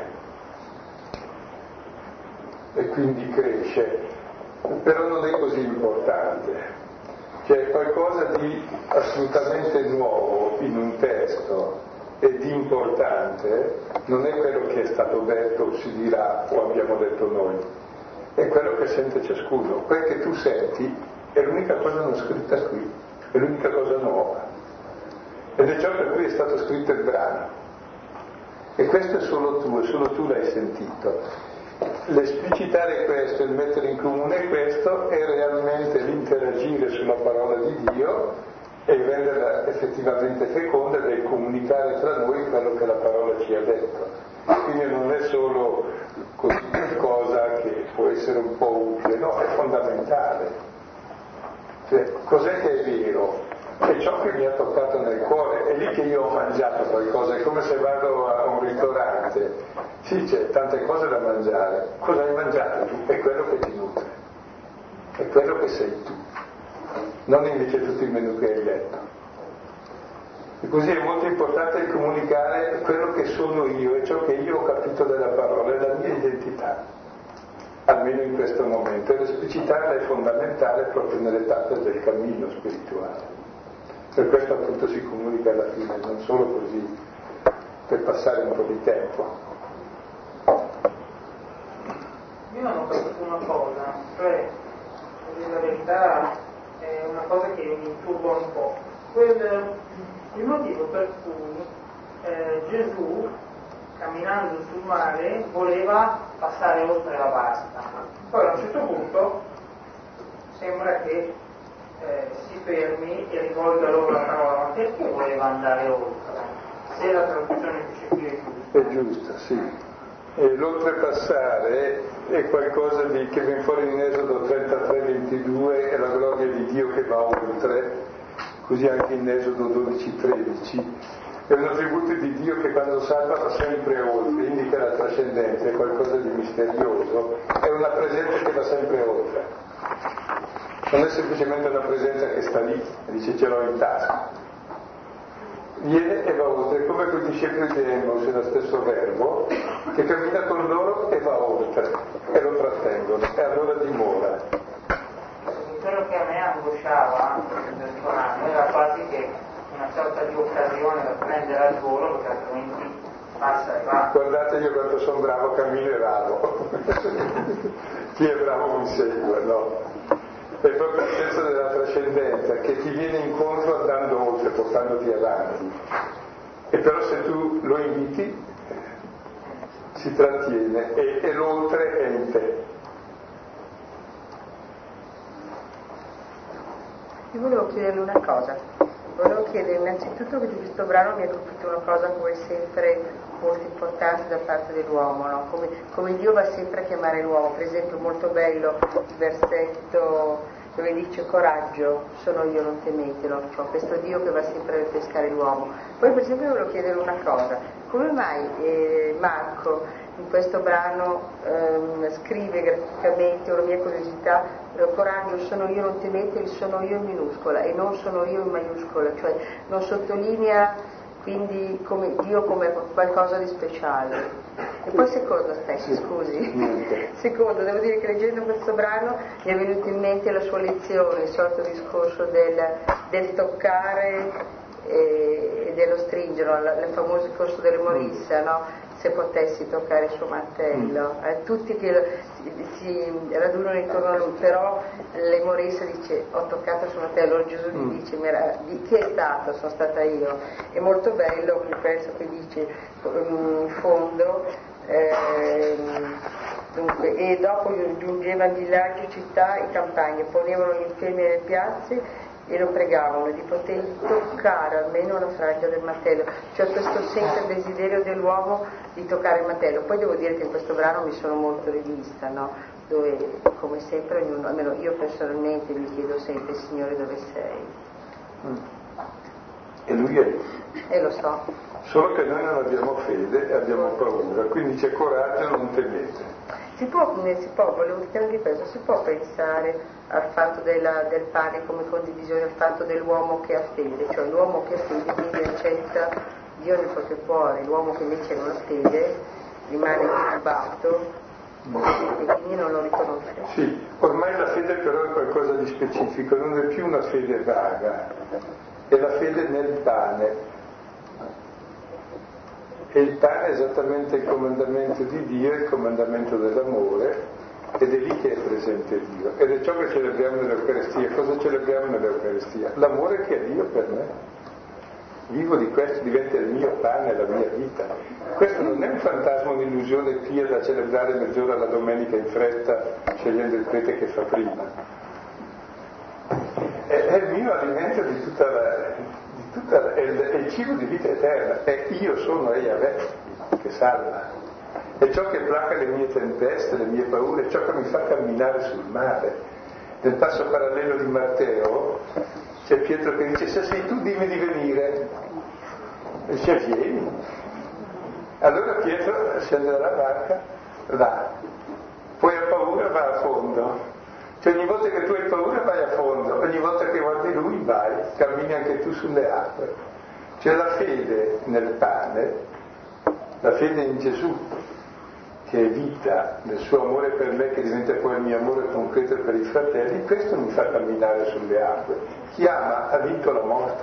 e quindi cresce, però non è così importante. C'è qualcosa di assolutamente nuovo in un testo e di importante, non è quello che è stato detto o si dirà o abbiamo detto noi, è quello che sente ciascuno. Quel che tu senti è l'unica cosa non scritta qui, è l'unica cosa nuova, ed è ciò per cui è stato scritto il brano, e questo è solo tu, e solo tu l'hai sentito. L'esplicitare questo, il mettere in comune questo, è realmente l'interagire sulla parola di Dio e renderla effettivamente feconda del comunicare tra noi quello che la parola ci ha detto. Quindi non è solo così qualcosa che può essere un po' utile, no, è fondamentale. Cioè, cos'è che è vero? È ciò che mi ha toccato nel cuore, è lì che io ho mangiato qualcosa, è come se vado a un ristorante, sì, c'è tante cose da mangiare, cosa hai mangiato tu? È quello che ti nutre, è quello che sei tu, non invece tutto il menù che hai letto. E così è molto importante comunicare quello che sono io e ciò che io ho capito della parola, è la mia identità, almeno in questo momento, e l'esplicitarla è fondamentale proprio nelle tappe del cammino spirituale. Per questo appunto si comunica alla fine, non solo così per passare un po' di tempo. Io non ho capito una cosa, cioè la verità è una cosa che mi turba un po'. Quel, il motivo per cui eh, Gesù camminando sul mare, voleva passare oltre la barca. Poi a un certo punto sembra che eh, si fermi e rivolga loro la parola, ma perché voleva andare oltre? Se la traduzione dice qui è giusta. È giusta, sì. E l'oltrepassare è qualcosa di, che viene fuori in Esodo trentatré ventidue, è la gloria di Dio che va oltre, così anche in Esodo dodici tredici. È un attributo di Dio che quando salva va sempre oltre, indica la trascendenza, è qualcosa di misterioso, è una presenza che va sempre oltre. Non è semplicemente una presenza che sta lì, dice ce l'ho in tasca. Viene e va oltre, come quei discepoli di Emmaus, è lo stesso verbo, che cammina con loro e va oltre, e lo trattengono, e allora dimora. Quello che a me angosciava nel Corano era quasi che una sorta di occasione da prendere al volo, perché altrimenti passa e va. Guardate io quanto sono bravo, cammino e vado. Chi è bravo mi segue, no? È proprio il senso della trascendenza che ti viene incontro andando oltre, portandoti avanti. E però se tu lo inviti si trattiene e, e l'oltre è in te. Io volevo chiederle una cosa. Volevo chiedere innanzitutto che di questo brano mi ha colpito una cosa come sempre molto importante da parte dell'uomo, no? come, come Dio va sempre a chiamare l'uomo. Per esempio molto bello il versetto dove dice coraggio, sono io, non temetelo, cioè, questo Dio che va sempre a pescare l'uomo. Poi per esempio volevo chiedere una cosa, come mai eh, Marco in questo brano ehm, scrive graficamente, una mia curiosità, eh, coraggio, sono io, non temeteli, sono io in minuscola e non sono io in maiuscola, cioè non sottolinea quindi come Dio come qualcosa di speciale. E poi secondo aspetta, sì, scusi, niente. Secondo, devo dire che leggendo questo brano mi è venuto in mente la sua lezione, il solito discorso del, del toccare e, e dello stringere, il famoso discorso delle Morissa, no? Se potessi toccare il suo mantello, eh, tutti che si, si radunano intorno a lui, però le Morissa dice ho toccato il suo mantello, Gesù gli dice di chi è stato? Sono stata io. È molto bello quel pezzo che dice in fondo eh, dunque, e dopo giungevano villaggi, città e campagne, ponevano gli infermi nelle piazze e lo pregavano di poter toccare almeno una frangia del mantello, cioè questo senso il desiderio dell'uomo di toccare il mantello. Poi devo dire che in questo brano mi sono molto rivista, no? Dove come sempre ognuno, almeno io personalmente mi chiedo sempre Signore dove sei? Mm. E lui è lì. E lo so. Solo che noi non abbiamo fede e abbiamo paura, quindi c'è coraggio, non temete. Si può, si può, volevo dire anche questo, si può pensare al fatto della, del pane come condivisione, al fatto dell'uomo che ha fede, cioè l'uomo che ha fede quindi accetta Dio nel proprio cuore, l'uomo che invece non ha fede rimane turbato e quindi non lo riconosce. Sì, ormai la fede però è qualcosa di specifico, non è più una fede vaga, è la fede nel pane. E il pane è esattamente il comandamento di Dio, il comandamento dell'amore, ed è lì che è presente Dio. Ed è ciò che celebriamo nell'Eucaristia. Cosa celebriamo nell'Eucaristia? L'amore che ha Dio per me. Vivo di questo, diventa il mio pane, la mia vita. Questo non è un fantasma, un'illusione pia da celebrare mezz'ora la domenica in fretta, scegliendo il prete che fa prima. È, è il mio alimento di tutta la... Tutta, è, il, è il cibo di vita eterna, è io sono Yahweh che salva, è ciò che placa le mie tempeste, le mie paure, è ciò che mi fa camminare sul mare. Nel passo parallelo di Matteo c'è Pietro che dice se sei tu dimmi di venire, e dice vieni. Allora Pietro scende dalla barca, va, poi ha paura, va a fondo. Cioè ogni volta che tu hai paura vai a fondo, ogni volta che guardi lui vai, cammini anche tu sulle acque. Cioè la fede nel pane, la fede in Gesù, che è vita, nel suo amore per me che diventa poi il mio amore concreto per i fratelli, questo mi fa camminare sulle acque. Chi ama ha vinto la morte,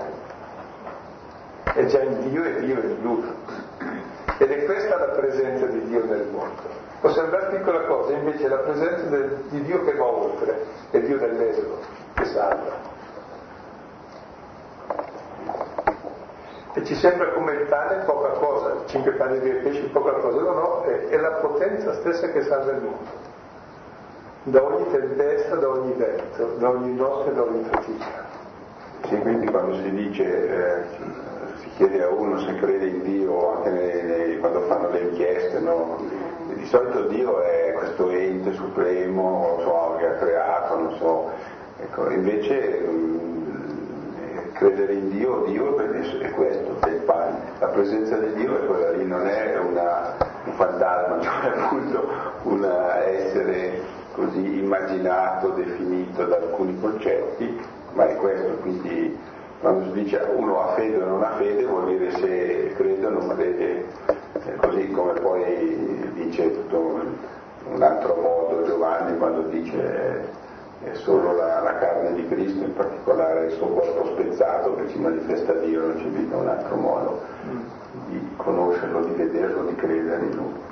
è già in Dio e Dio è in lui. Ed è questa la presenza di Dio nel mondo. Può sembrare piccola cosa, invece la presenza del, di Dio che va oltre, è Dio dell'Esodo, che salva. E ci sembra come il pane poca cosa, cinque pani e due pesci poca cosa, no, no, è, è la potenza stessa che salva il mondo. Da ogni tempesta, da ogni vento, da ogni notte, da ogni fatica. Sì, quindi quando si dice, eh, si chiede a uno se crede in Dio, anche nei, nei, quando fanno le inchieste, no? Di solito Dio è questo ente supremo, non so, che ha creato, non so. Ecco, invece mh, credere in Dio, Dio è questo, è il pane. La presenza di Dio è quella lì, non è una, un fantasma, cioè appunto un essere così immaginato, definito da alcuni concetti, ma è questo. Quindi quando si dice uno ha fede o non ha fede, vuol dire se crede o non crede, eh, così come poi dice tutto un altro modo Giovanni quando dice è solo la, la carne di Cristo, in particolare il suo corpo spezzato, che ci manifesta Dio, non ci dica un altro modo di conoscerlo, di vederlo, di credere in lui.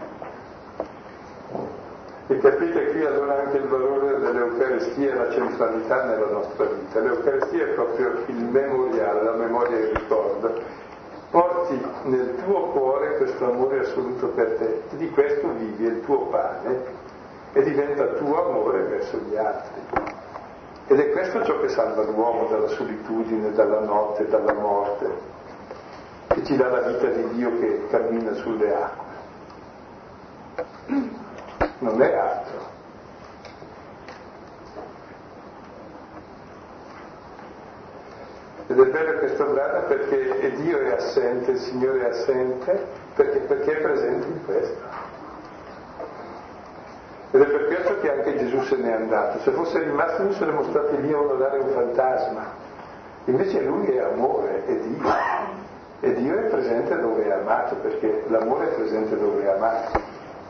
E capite qui allora anche il valore dell'Eucaristia e la centralità nella nostra vita. L'Eucaristia è proprio il memoriale, la memoria e il ricordo. Porti nel tuo cuore questo amore assoluto per te, e di questo vivi, è il tuo pane, e diventa tuo amore verso gli altri. Ed è questo ciò che salva l'uomo dalla solitudine, dalla notte, dalla morte, che ci dà la vita di Dio che cammina sulle acque. Non è altro. Ed è bello questo brano perché Dio è assente, il Signore è assente, perché, perché è presente in questo. Ed è per questo che anche Gesù se n'è andato. Se fosse rimasto noi saremmo stati lì a onorare un fantasma. Invece lui è amore, è Dio. E Dio è presente dove è amato, perché l'amore è presente dove è amato.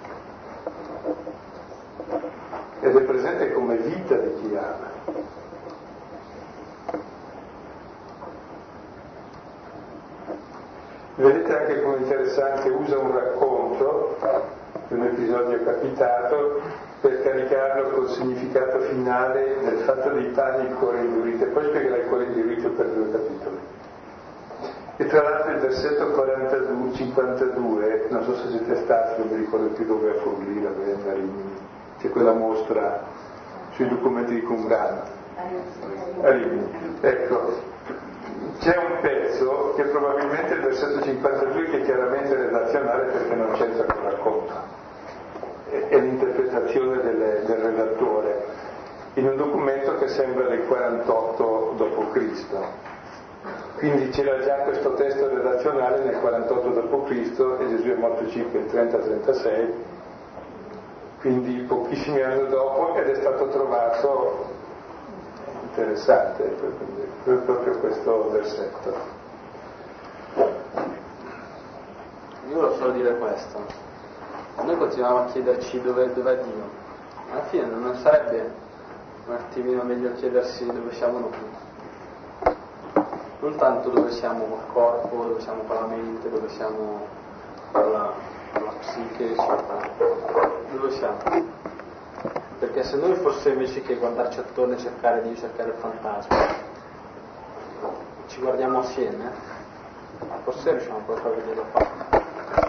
Ed è presente come vita di chi ama. Vedete anche come interessante, usa un racconto, un episodio capitato, per caricarlo col significato finale del fatto dei pani e il cuore indurito, e poi spiegherà il cuore indurito per due capitoli. E tra l'altro il versetto quarantadue, cinquantadue, non so se siete stati, non mi ricordo più dove, a Forlì, a Rimini, c'è quella mostra sui documenti di Qumran. A Rimini. Ecco, c'è un pezzo che probabilmente è il versetto cinquantadue, che è chiaramente relazionale perché non c'entra con il racconto, è l'interpretazione del, del redattore in un documento che sembra del quarantotto dopo Cristo. Quindi c'era già questo testo relazionale nel quarantotto dopo Cristo e Gesù è morto circa il trenta trentasei, quindi pochissimi anni dopo, ed è stato trovato interessante proprio questo versetto. Io volevo solo dire questo: noi continuiamo a chiederci dove, dov'è Dio, alla fine non sarebbe un attimino meglio chiedersi dove siamo noi? Non tanto dove siamo col corpo, dove siamo con la mente, dove siamo con la, con la psiche, eccetera. Dove siamo? Perché se noi fosse invece che guardarci attorno e cercare di cercare il fantasma, ci guardiamo assieme, forse riusciamo proprio a vederlo qua.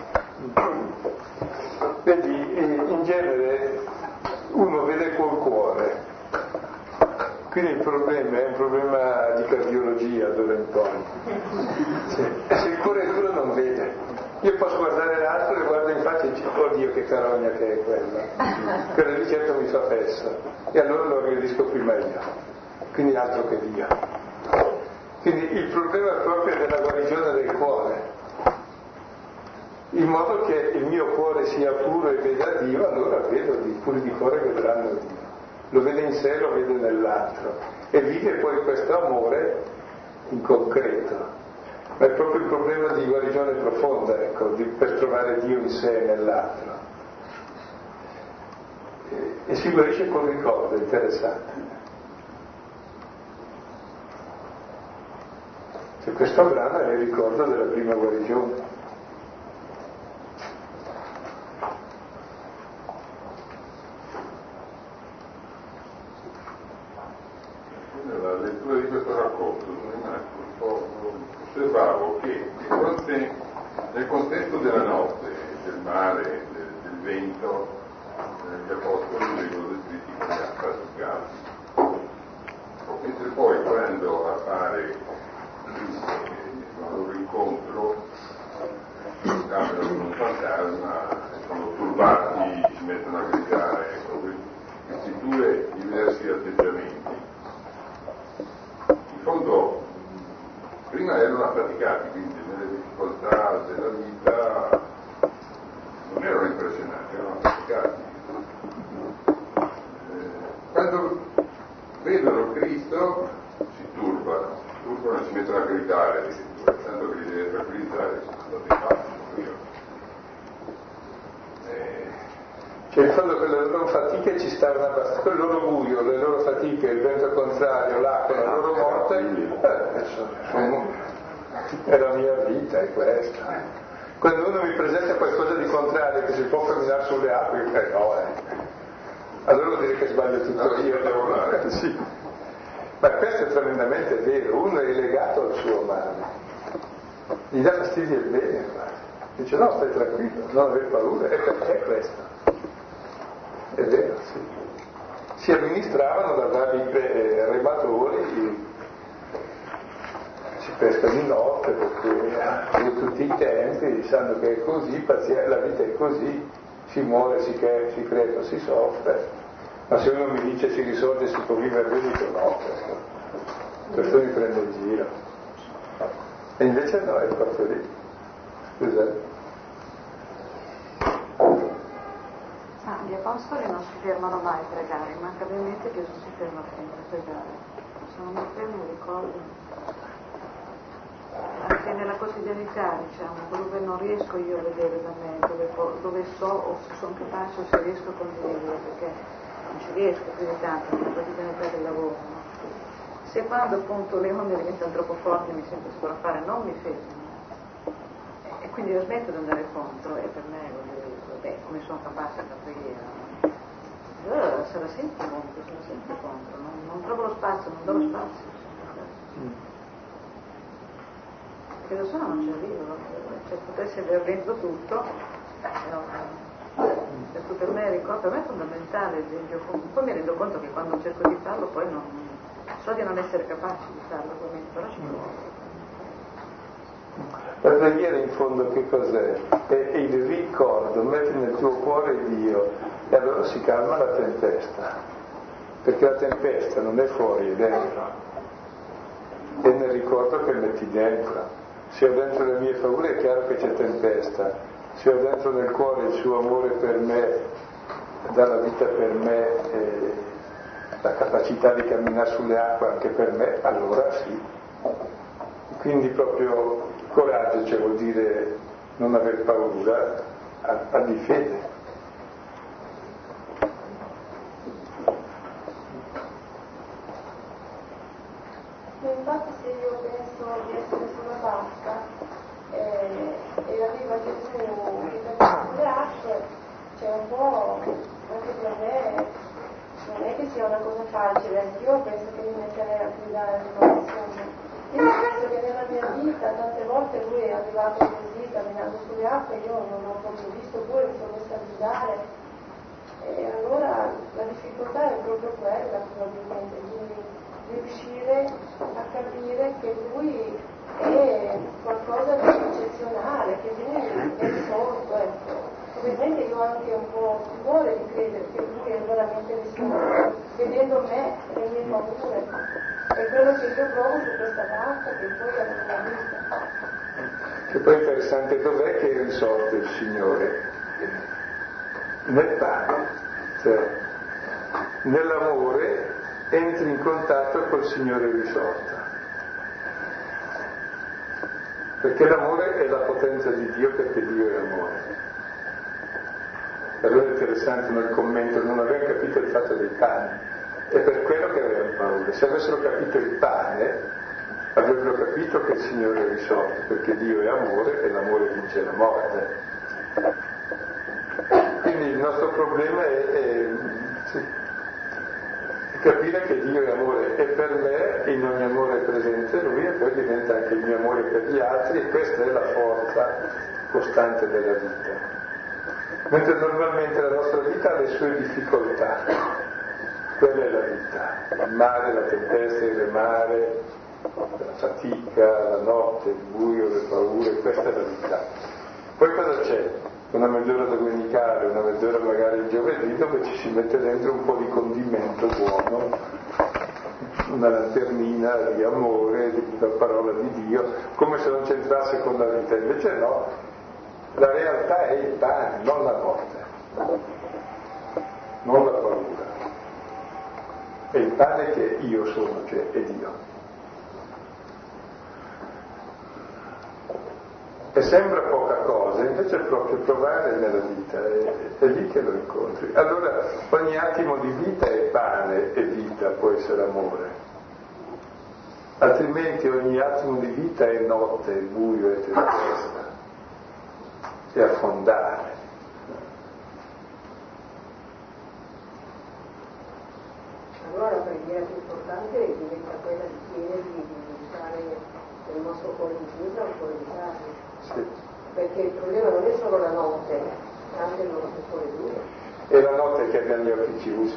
Vedi, in genere uno vede col cuore. Quindi il problema è un problema di cardiologia d'ora in poi. Sì. Se il cuore è duro non vede. Io posso guardare l'altro e guardo in faccia e dico, oh Dio che carogna che è quella. Quella lì certo mi fa fesso. E allora lo aggredisco prima io. Quindi altro che Dio. Quindi il problema è proprio della guarigione del cuore. In modo che il mio cuore sia puro e veda Dio, allora vedo, i puri di cuore vedranno Dio. Lo vede in sé, lo vede nell'altro e vive poi questo amore in concreto. Ma è proprio il problema di guarigione profonda, ecco, di, per trovare Dio in sé e nell'altro. E, e si guarisce col ricordo, è interessante. Cioè, questo brano è il ricordo della prima guarigione. lettura di questo racconto osservavo che nel contesto della notte, del mare, del, del vento, gli apostoli vengono descritti come affaticati, mentre poi quando appare il loro incontro cambiano con un fantasma, sono turbati, si mettono a gridare, questi due diversi atteggiamenti. In fondo prima erano affaticati, quindi nelle difficoltà della vita non erano impressionati, erano affaticati. Eh, quando vedono Cristo si turbano, si turbano e si mettono a gridare addirittura, tanto che li deve tranquillizzare, sono stati fatti, io. Eh, Cioè in fondo con le loro fatiche ci stavano abbastanza, con il loro buio, le loro fatiche, il vento contrario, l'acqua, la loro morte, eh, è la mia vita, è questa. Quando uno mi presenta qualcosa di contrario che si può camminare sulle acque, io dico no, eh. Allora vuol dire che sbaglio tutto io, devo volare. Sì. Ma questo è tremendamente vero, uno è legato al suo male, gli dà fastidio il bene, guarda. Dice no, stai tranquillo, non aver paura, è perché questo. È vero, sì. Si amministravano da vari rematori, si pesca di notte perché eh, tutti i tempi sanno che è così, la vita è così, si muore, si crea, si crea, si soffre, ma se uno mi dice si risolve, si può vivere bene, dico no, questo, questo mi prende in giro. E invece no, è proprio lì. Scusate. Ah, gli apostoli non si fermano mai a pregare, immancabilmente Gesù si ferma sempre a pregare. Se non mi fermo ricordo. Anche nella quotidianità, diciamo, dove non riesco io a vedere da me, dove, dove so o se sono capace o se riesco a condividere, perché non ci riesco più di tanto nella quotidianità del lavoro. No? Se quando appunto le onde diventano troppo forti mi sento sopraffare, non mi fermo. E quindi io smetto di andare contro, e per me vuol dire, vabbè, come sono capace alla preghiera. Allora sarà sempre contro, sarà sempre contro, non, non trovo lo spazio, non do lo spazio. Perché da sola non ci arrivo, cioè potessi aver dentro tutto, però questo per me, per me è fondamentale, esempio. Poi mi rendo conto che quando cerco di farlo poi non so di non essere capace di farlo, però ci provo. La preghiera in fondo che cos'è? È il ricordo, metti nel tuo cuore Dio e allora si calma la tempesta, perché la tempesta non è fuori, è dentro, è nel ricordo che metti dentro. Se ho dentro le mie paure è chiaro che c'è tempesta, se ho dentro nel cuore il suo amore per me, dà la vita per me, e la capacità di camminare sulle acque anche per me, allora sì. Quindi proprio coraggio, cioè vuol dire non aver paura, a di fede. Infatti se io penso di essere sulla barca eh, e arriva Gesù che cammina sulle acque, c'è un po', anche per me non è che sia una cosa facile, io penso che mi metterei a gridare di emozione. Io penso che nella mia vita tante volte lui è arrivato così camminando sulle acque, io non l'ho proprio visto, pure mi sono messa a gridare, e allora la difficoltà è proprio quella probabilmente, di riuscire a capire che lui è qualcosa di eccezionale, che lui è risorto, ecco. Ovviamente io ho anche un po' timore di credere che lui è veramente risorto, vedendo me e le mie paure, è quello che io provo su questa barca che poi è la mia vita. Che poi è interessante, dov'è che è risorto il Signore? Nel pane, cioè nell'amore entri in contatto col Signore risorto, perché l'amore è la potenza di Dio, perché Dio è amore. Allora è interessante nel commento, non avevano capito il fatto dei pani, è per quello che avevano paura. Se avessero capito il pane avrebbero capito che il Signore è risorto, perché Dio è amore e l'amore vince la morte. Quindi il nostro problema è, è, sì, è capire che Dio è amore e per me, in ogni amore è presente Lui, e poi diventa anche il mio amore per gli altri, e questa è la forza costante della vita. Mentre normalmente la nostra vita ha le sue difficoltà, quella è la vita, il mare, la tempesta, il remare, la fatica, la notte, il buio, le paure, questa è la vita. Poi cosa c'è? Una mezz'ora domenicale, una mezz'ora magari il giovedì, dove ci si mette dentro un po' di condimento buono, una lanternina di amore, di la parola di Dio, come se non c'entrasse con la vita. Invece no, la realtà è il pane, non la morte, non la paura. È il pane che io sono, cioè è Dio. E sembra poca cosa, invece è proprio provare nella vita, è, è lì che lo incontri. Allora ogni attimo di vita è pane e vita, può essere amore. Altrimenti ogni attimo di vita è notte, è buio, è tempesta, è affondare. Allora la preghiera più importante diventa quella di chiedergli di diventare il nostro cuore di pietra o il cuore di carne. Sì. Perché il problema non è solo la notte, è anche il nostro cuore duro. È la notte che abbiamo gli occhi chiusi.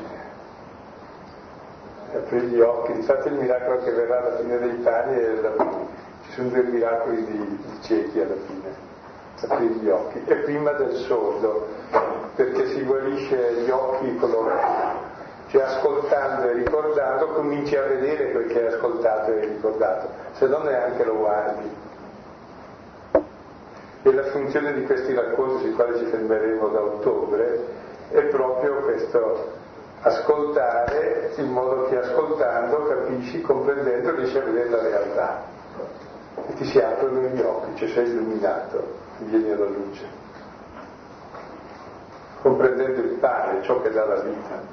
Apri gli occhi, difatti il miracolo che verrà alla fine dei pani è la... ci sono due miracoli di, di ciechi alla fine. Apri gli occhi. E prima del sordo, perché si guarisce gli occhi con l'orecchio. Cioè ascoltando e ricordando cominci a vedere quel che hai ascoltato e ricordato, se no neanche lo guardi. E la funzione di questi racconti, sui quali ci fermeremo da ottobre, è proprio questo: ascoltare, in modo che ascoltando capisci, comprendendo, riesci a vedere la realtà e ti si aprono gli occhi, cioè sei illuminato, vieni alla luce, comprendendo il pane, ciò che dà la vita.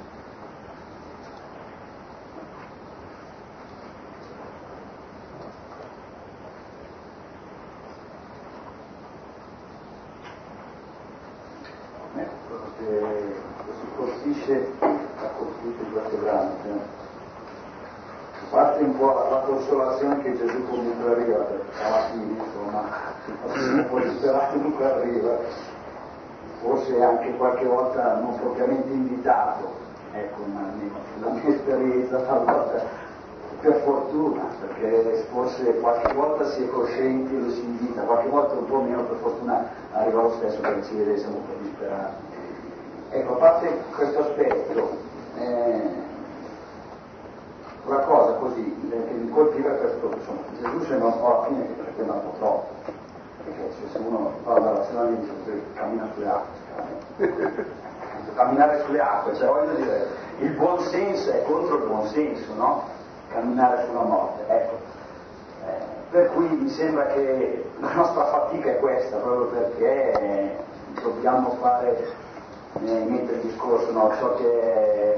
Si colpisce, ha colpito in questo brano, a parte un po' la consolazione che Gesù comunque arriva, perché alla fine insomma un po' disperato dunque arriva, forse anche qualche volta non propriamente invitato, ecco, ma almeno la mia esperienza talvolta per fortuna, perché forse qualche volta si è coscienti e lo si invita, qualche volta un po' meno, per fortuna arriva lo stesso perché ci vede, siamo un po' disperati. Ecco, a parte questo aspetto, eh, una cosa così che mi colpiva è questo, insomma, Gesù sembra un po' alla fine che frequenta un po' troppo, perché cioè, se uno fa la relazione dice che cammina sulle acque, camminare sulle acque, cioè voglio dire, il buon senso è contro il buon senso, no? Camminare sulla morte, ecco. Eh, per cui mi sembra che la nostra fatica è questa, proprio perché eh, dobbiamo fare Eh, mentre il discorso, no, ciò che è,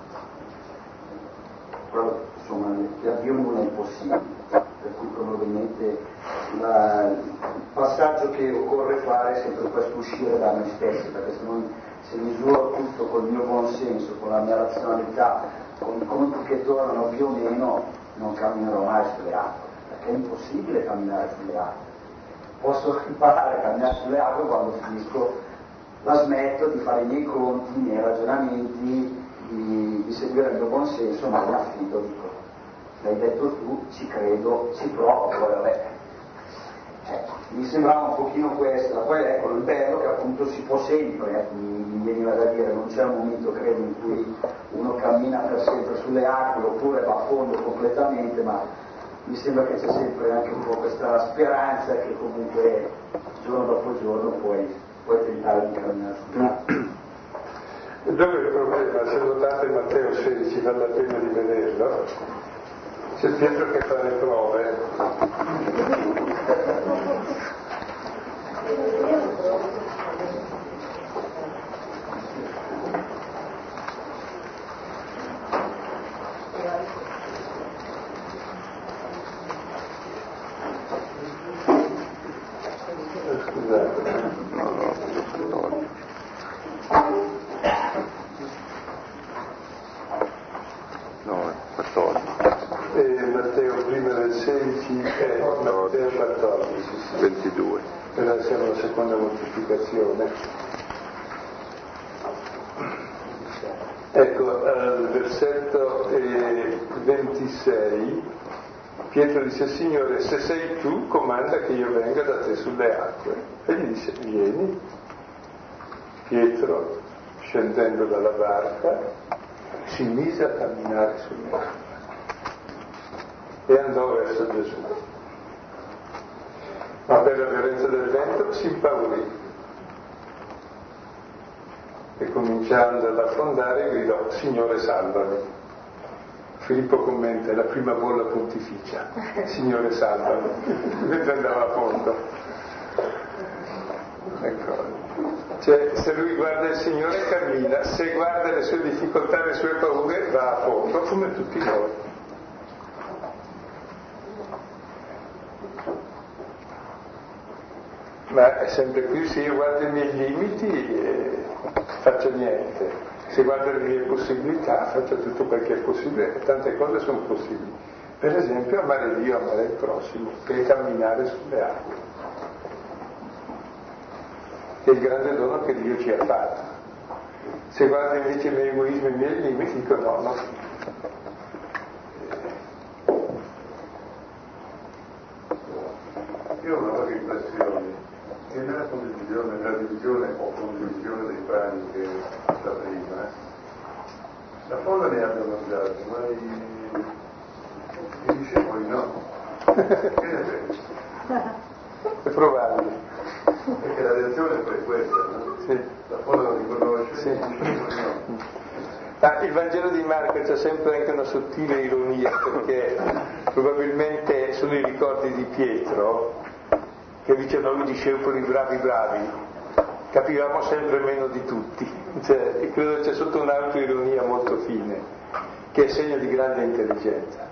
però, insomma, per Dio non è possibile, per cui probabilmente la, il passaggio che occorre fare è sempre questo: uscire da noi stessi, perché se, noi, se misuro tutto col mio buon senso, con la mia razionalità, con i conti che tornano più o meno, non camminerò mai sulle acque, perché è impossibile camminare sulle acque. Posso imparare a camminare sulle acque quando finisco, la smetto di fare i miei conti, i miei ragionamenti, di, di seguire il mio buon senso, ma mi affido, dico, l'hai detto tu, ci credo, ci provo, poi vabbè. Ecco, mi sembrava un pochino questa, poi ecco, il bello che appunto si può sempre, eh, mi, mi veniva da dire, non c'è un momento credo in cui uno cammina per sempre sulle acque oppure va a fondo completamente, ma mi sembra che c'è sempre anche un po' questa speranza che comunque giorno dopo giorno puoi puoi tentare di camminare sull'acqua. Dove il problema? Se notate Matteo sedici, vale la pena di vederlo, c'è Pietro che fa le prove. Scusate. no, quattordici. E Matteo prima del sedici e Matteo quattordici. Sì. ventidue. Però siamo alla seconda moltiplicazione. Ecco, al versetto eh, ventisei Pietro disse: Signore, se sei tu, comanda che io venga da te sulle acque. E gli disse: vieni. Pietro, scendendo dalla barca, si mise a camminare sulle acque e andò verso Gesù. Ma per la violenza del vento si impaurì e, cominciando ad affondare, gridò: Signore, salvami. Filippo commenta: è la prima bolla pontificia, Signore, salvami, mentre andava a fondo. Ecco. Cioè, se lui guarda il Signore cammina, se guarda le sue difficoltà, le sue paure, va a fondo, come tutti noi. Ma è sempre qui: se io guardo i miei limiti eh, faccio niente, se guardo le mie possibilità faccio tutto quel che è possibile, e tante cose sono possibili. Per esempio amare Dio, amare il prossimo, che è camminare sulle acque, che è il grande dono che Dio ci ha fatto. Se guardo invece i miei egoismi e i miei limiti, dico no, no. Io ho una vaga impressione che nella condivisione, nella divisione o condivisione dei pani che da prima, la folla ne abbia mangiato, ma i, i discepoli no. Che ne pensi? È probabile. Perché la reazione è poi questa, no? Sì. La folla non riconosce, sì. I discepoli no. Ma il Vangelo di Marco c'è sempre anche una sottile ironia, perché probabilmente sono i ricordi di Pietro che dice: noi discepoli bravi bravi capivamo sempre meno di tutti, cioè, e credo c'è sotto un'autoironia molto fine che è segno di grande intelligenza,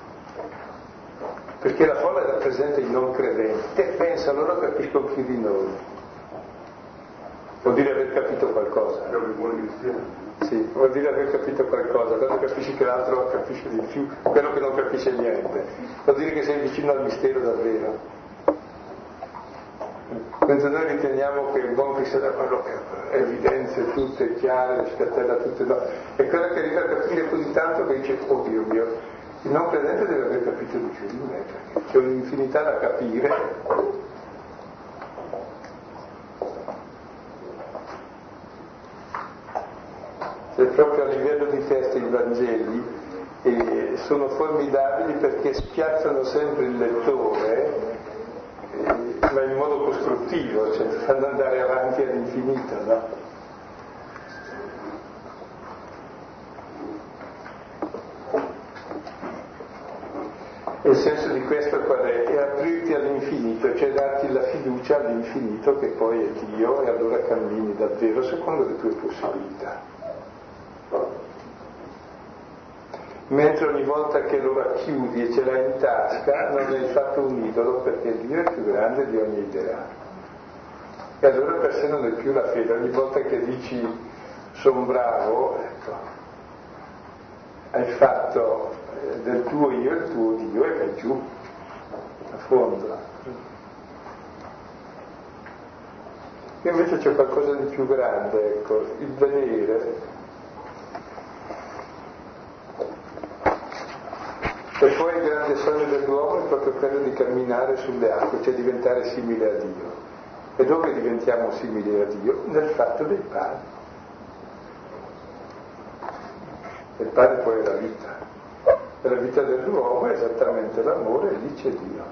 perché la folla rappresenta i non credenti. Te pensa, loro capiscono più di noi, vuol dire aver capito qualcosa. Sì, vuol dire aver capito qualcosa, quando capisci che l'altro capisce di più, quello che non capisce niente, vuol dire che sei vicino al mistero davvero. Mentre noi riteniamo che il buon cristiano è quello che evidenzia tutte, è chiaro, scattella tutte, no, è quello che arriva a capire così tanto che dice: oh Dio mio, il non credente deve aver capito di più di me, perché c'è un'infinità da capire. Cioè, proprio a livello di testi i Vangeli eh, sono formidabili perché spiazzano sempre il lettore, ma in modo costruttivo, cioè fanno andare avanti all'infinito, no? E il senso di questo qual è? È aprirti all'infinito, cioè darti la fiducia all'infinito che poi è Dio, e allora cammini davvero secondo le tue possibilità. Mentre ogni volta che lo racchiudi e ce l'hai in tasca non hai fatto un idolo, perché Dio è più grande di ogni idea, e allora per sé non è più la fede. Ogni volta che dici son bravo, ecco, hai fatto del tuo io il tuo Dio e vai giù a fondo. E invece c'è qualcosa di più grande, ecco, il vedere. E poi il grande sogno dell'uomo è proprio quello di camminare sulle acque, cioè diventare simile a Dio. E dove diventiamo simili a Dio? Nel fatto dei pani. Il pane poi è la vita. E la vita dell'uomo è esattamente l'amore, e lì c'è Dio.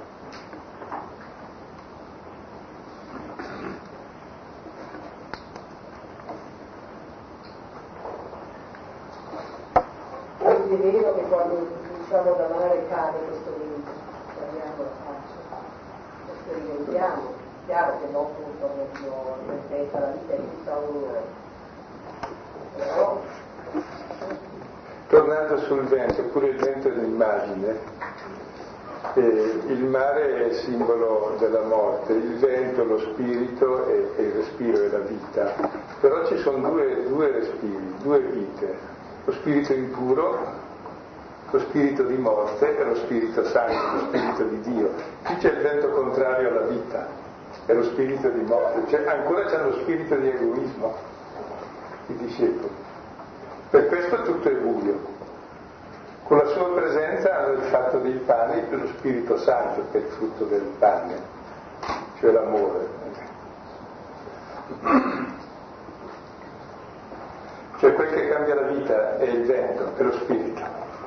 È vero che quando diciamo da mare cade questo limite, guardiamo la faccia, lo sperimentiamo, chiaro che dopo torna più perfetta, la vita è tutta un... però... Tornando sul vento, pure il vento è un'immagine, eh, il mare è il simbolo della morte, il vento, lo spirito e, e il respiro è la vita, però ci sono due, due respiri, due vite, lo spirito impuro lo spirito di morte è lo spirito santo, lo spirito di Dio. Qui c'è il vento contrario alla vita, è lo spirito di morte, cioè, ancora c'è lo spirito di egoismo, i discepoli. Per questo tutto è buio. Con la sua presenza hanno il fatto dei pani e lo Spirito Santo, che è il frutto del pane, cioè l'amore. Cioè quel che cambia la vita è il vento, è lo spirito.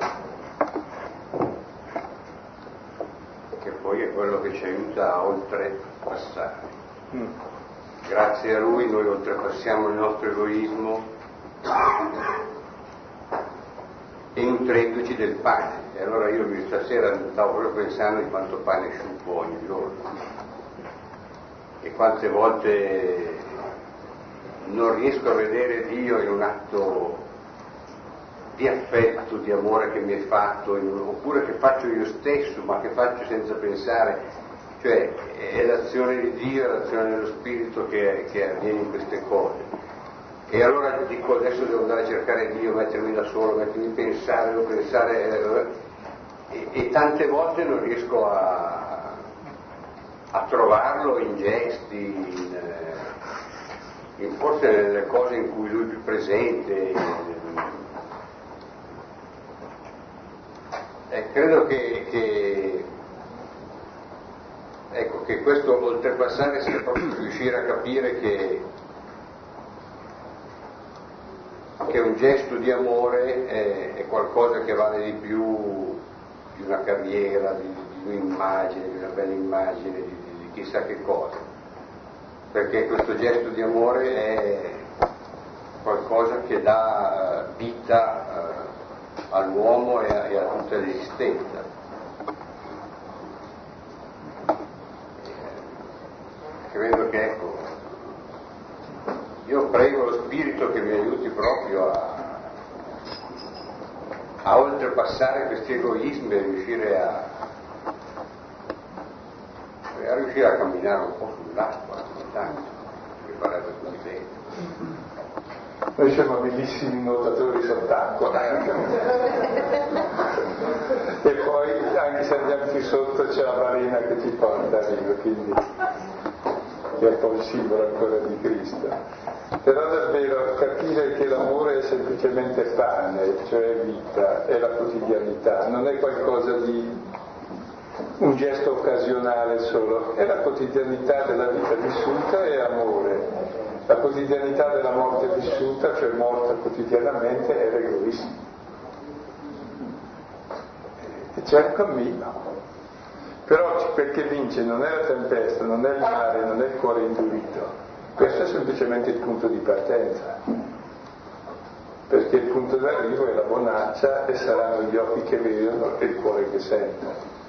Che poi è quello che ci aiuta a oltrepassare. Mm. Grazie a lui noi oltrepassiamo il nostro egoismo e nutrendoci del pane. E allora io stasera stavo proprio pensando di quanto pane sciupo ogni giorno e quante volte non riesco a vedere Dio in un atto di affetto, di amore che mi è fatto, in, oppure che faccio io stesso, ma che faccio senza pensare, cioè è l'azione di Dio, è l'azione dello Spirito che, che avviene in queste cose. E allora dico adesso devo andare a cercare Dio, mettermi da solo, mettermi a pensare, devo pensare, e, e tante volte non riesco a, a trovarlo in gesti, in, in, forse nelle cose in cui lui è più presente. E credo che, che, ecco, che questo oltrepassare sia proprio riuscire a capire che che un gesto di amore è, è qualcosa che vale di più di una carriera, di, di un'immagine, di una bella immagine, di, di chissà che cosa, perché questo gesto di amore è qualcosa che dà vita eh, all'uomo e a, e a tutta l'esistenza. Credo che ecco, io prego lo Spirito che mi aiuti proprio a, a oltrepassare questi egoismi e riuscire a, a riuscire a camminare un po' sull'acqua, tanto, mi farebbe così bene. Noi siamo bellissimi nuotatori sott'acqua e poi anche se andiamo più sotto c'è la balena che ci porta a riva, quindi che è un po' il simbolo ancora di Cristo. Però davvero capire che l'amore è semplicemente pane, cioè vita, è la quotidianità, non è qualcosa di un gesto occasionale solo, è la quotidianità della vita vissuta e amore. La quotidianità della morte vissuta, cioè morta quotidianamente, è l'egoismo. E c'è un cammino. Però perché vince non è la tempesta, non è il mare, non è il cuore indurito. Questo è semplicemente il punto di partenza, perché il punto d'arrivo è la bonaccia e saranno gli occhi che vedono e il cuore che sente.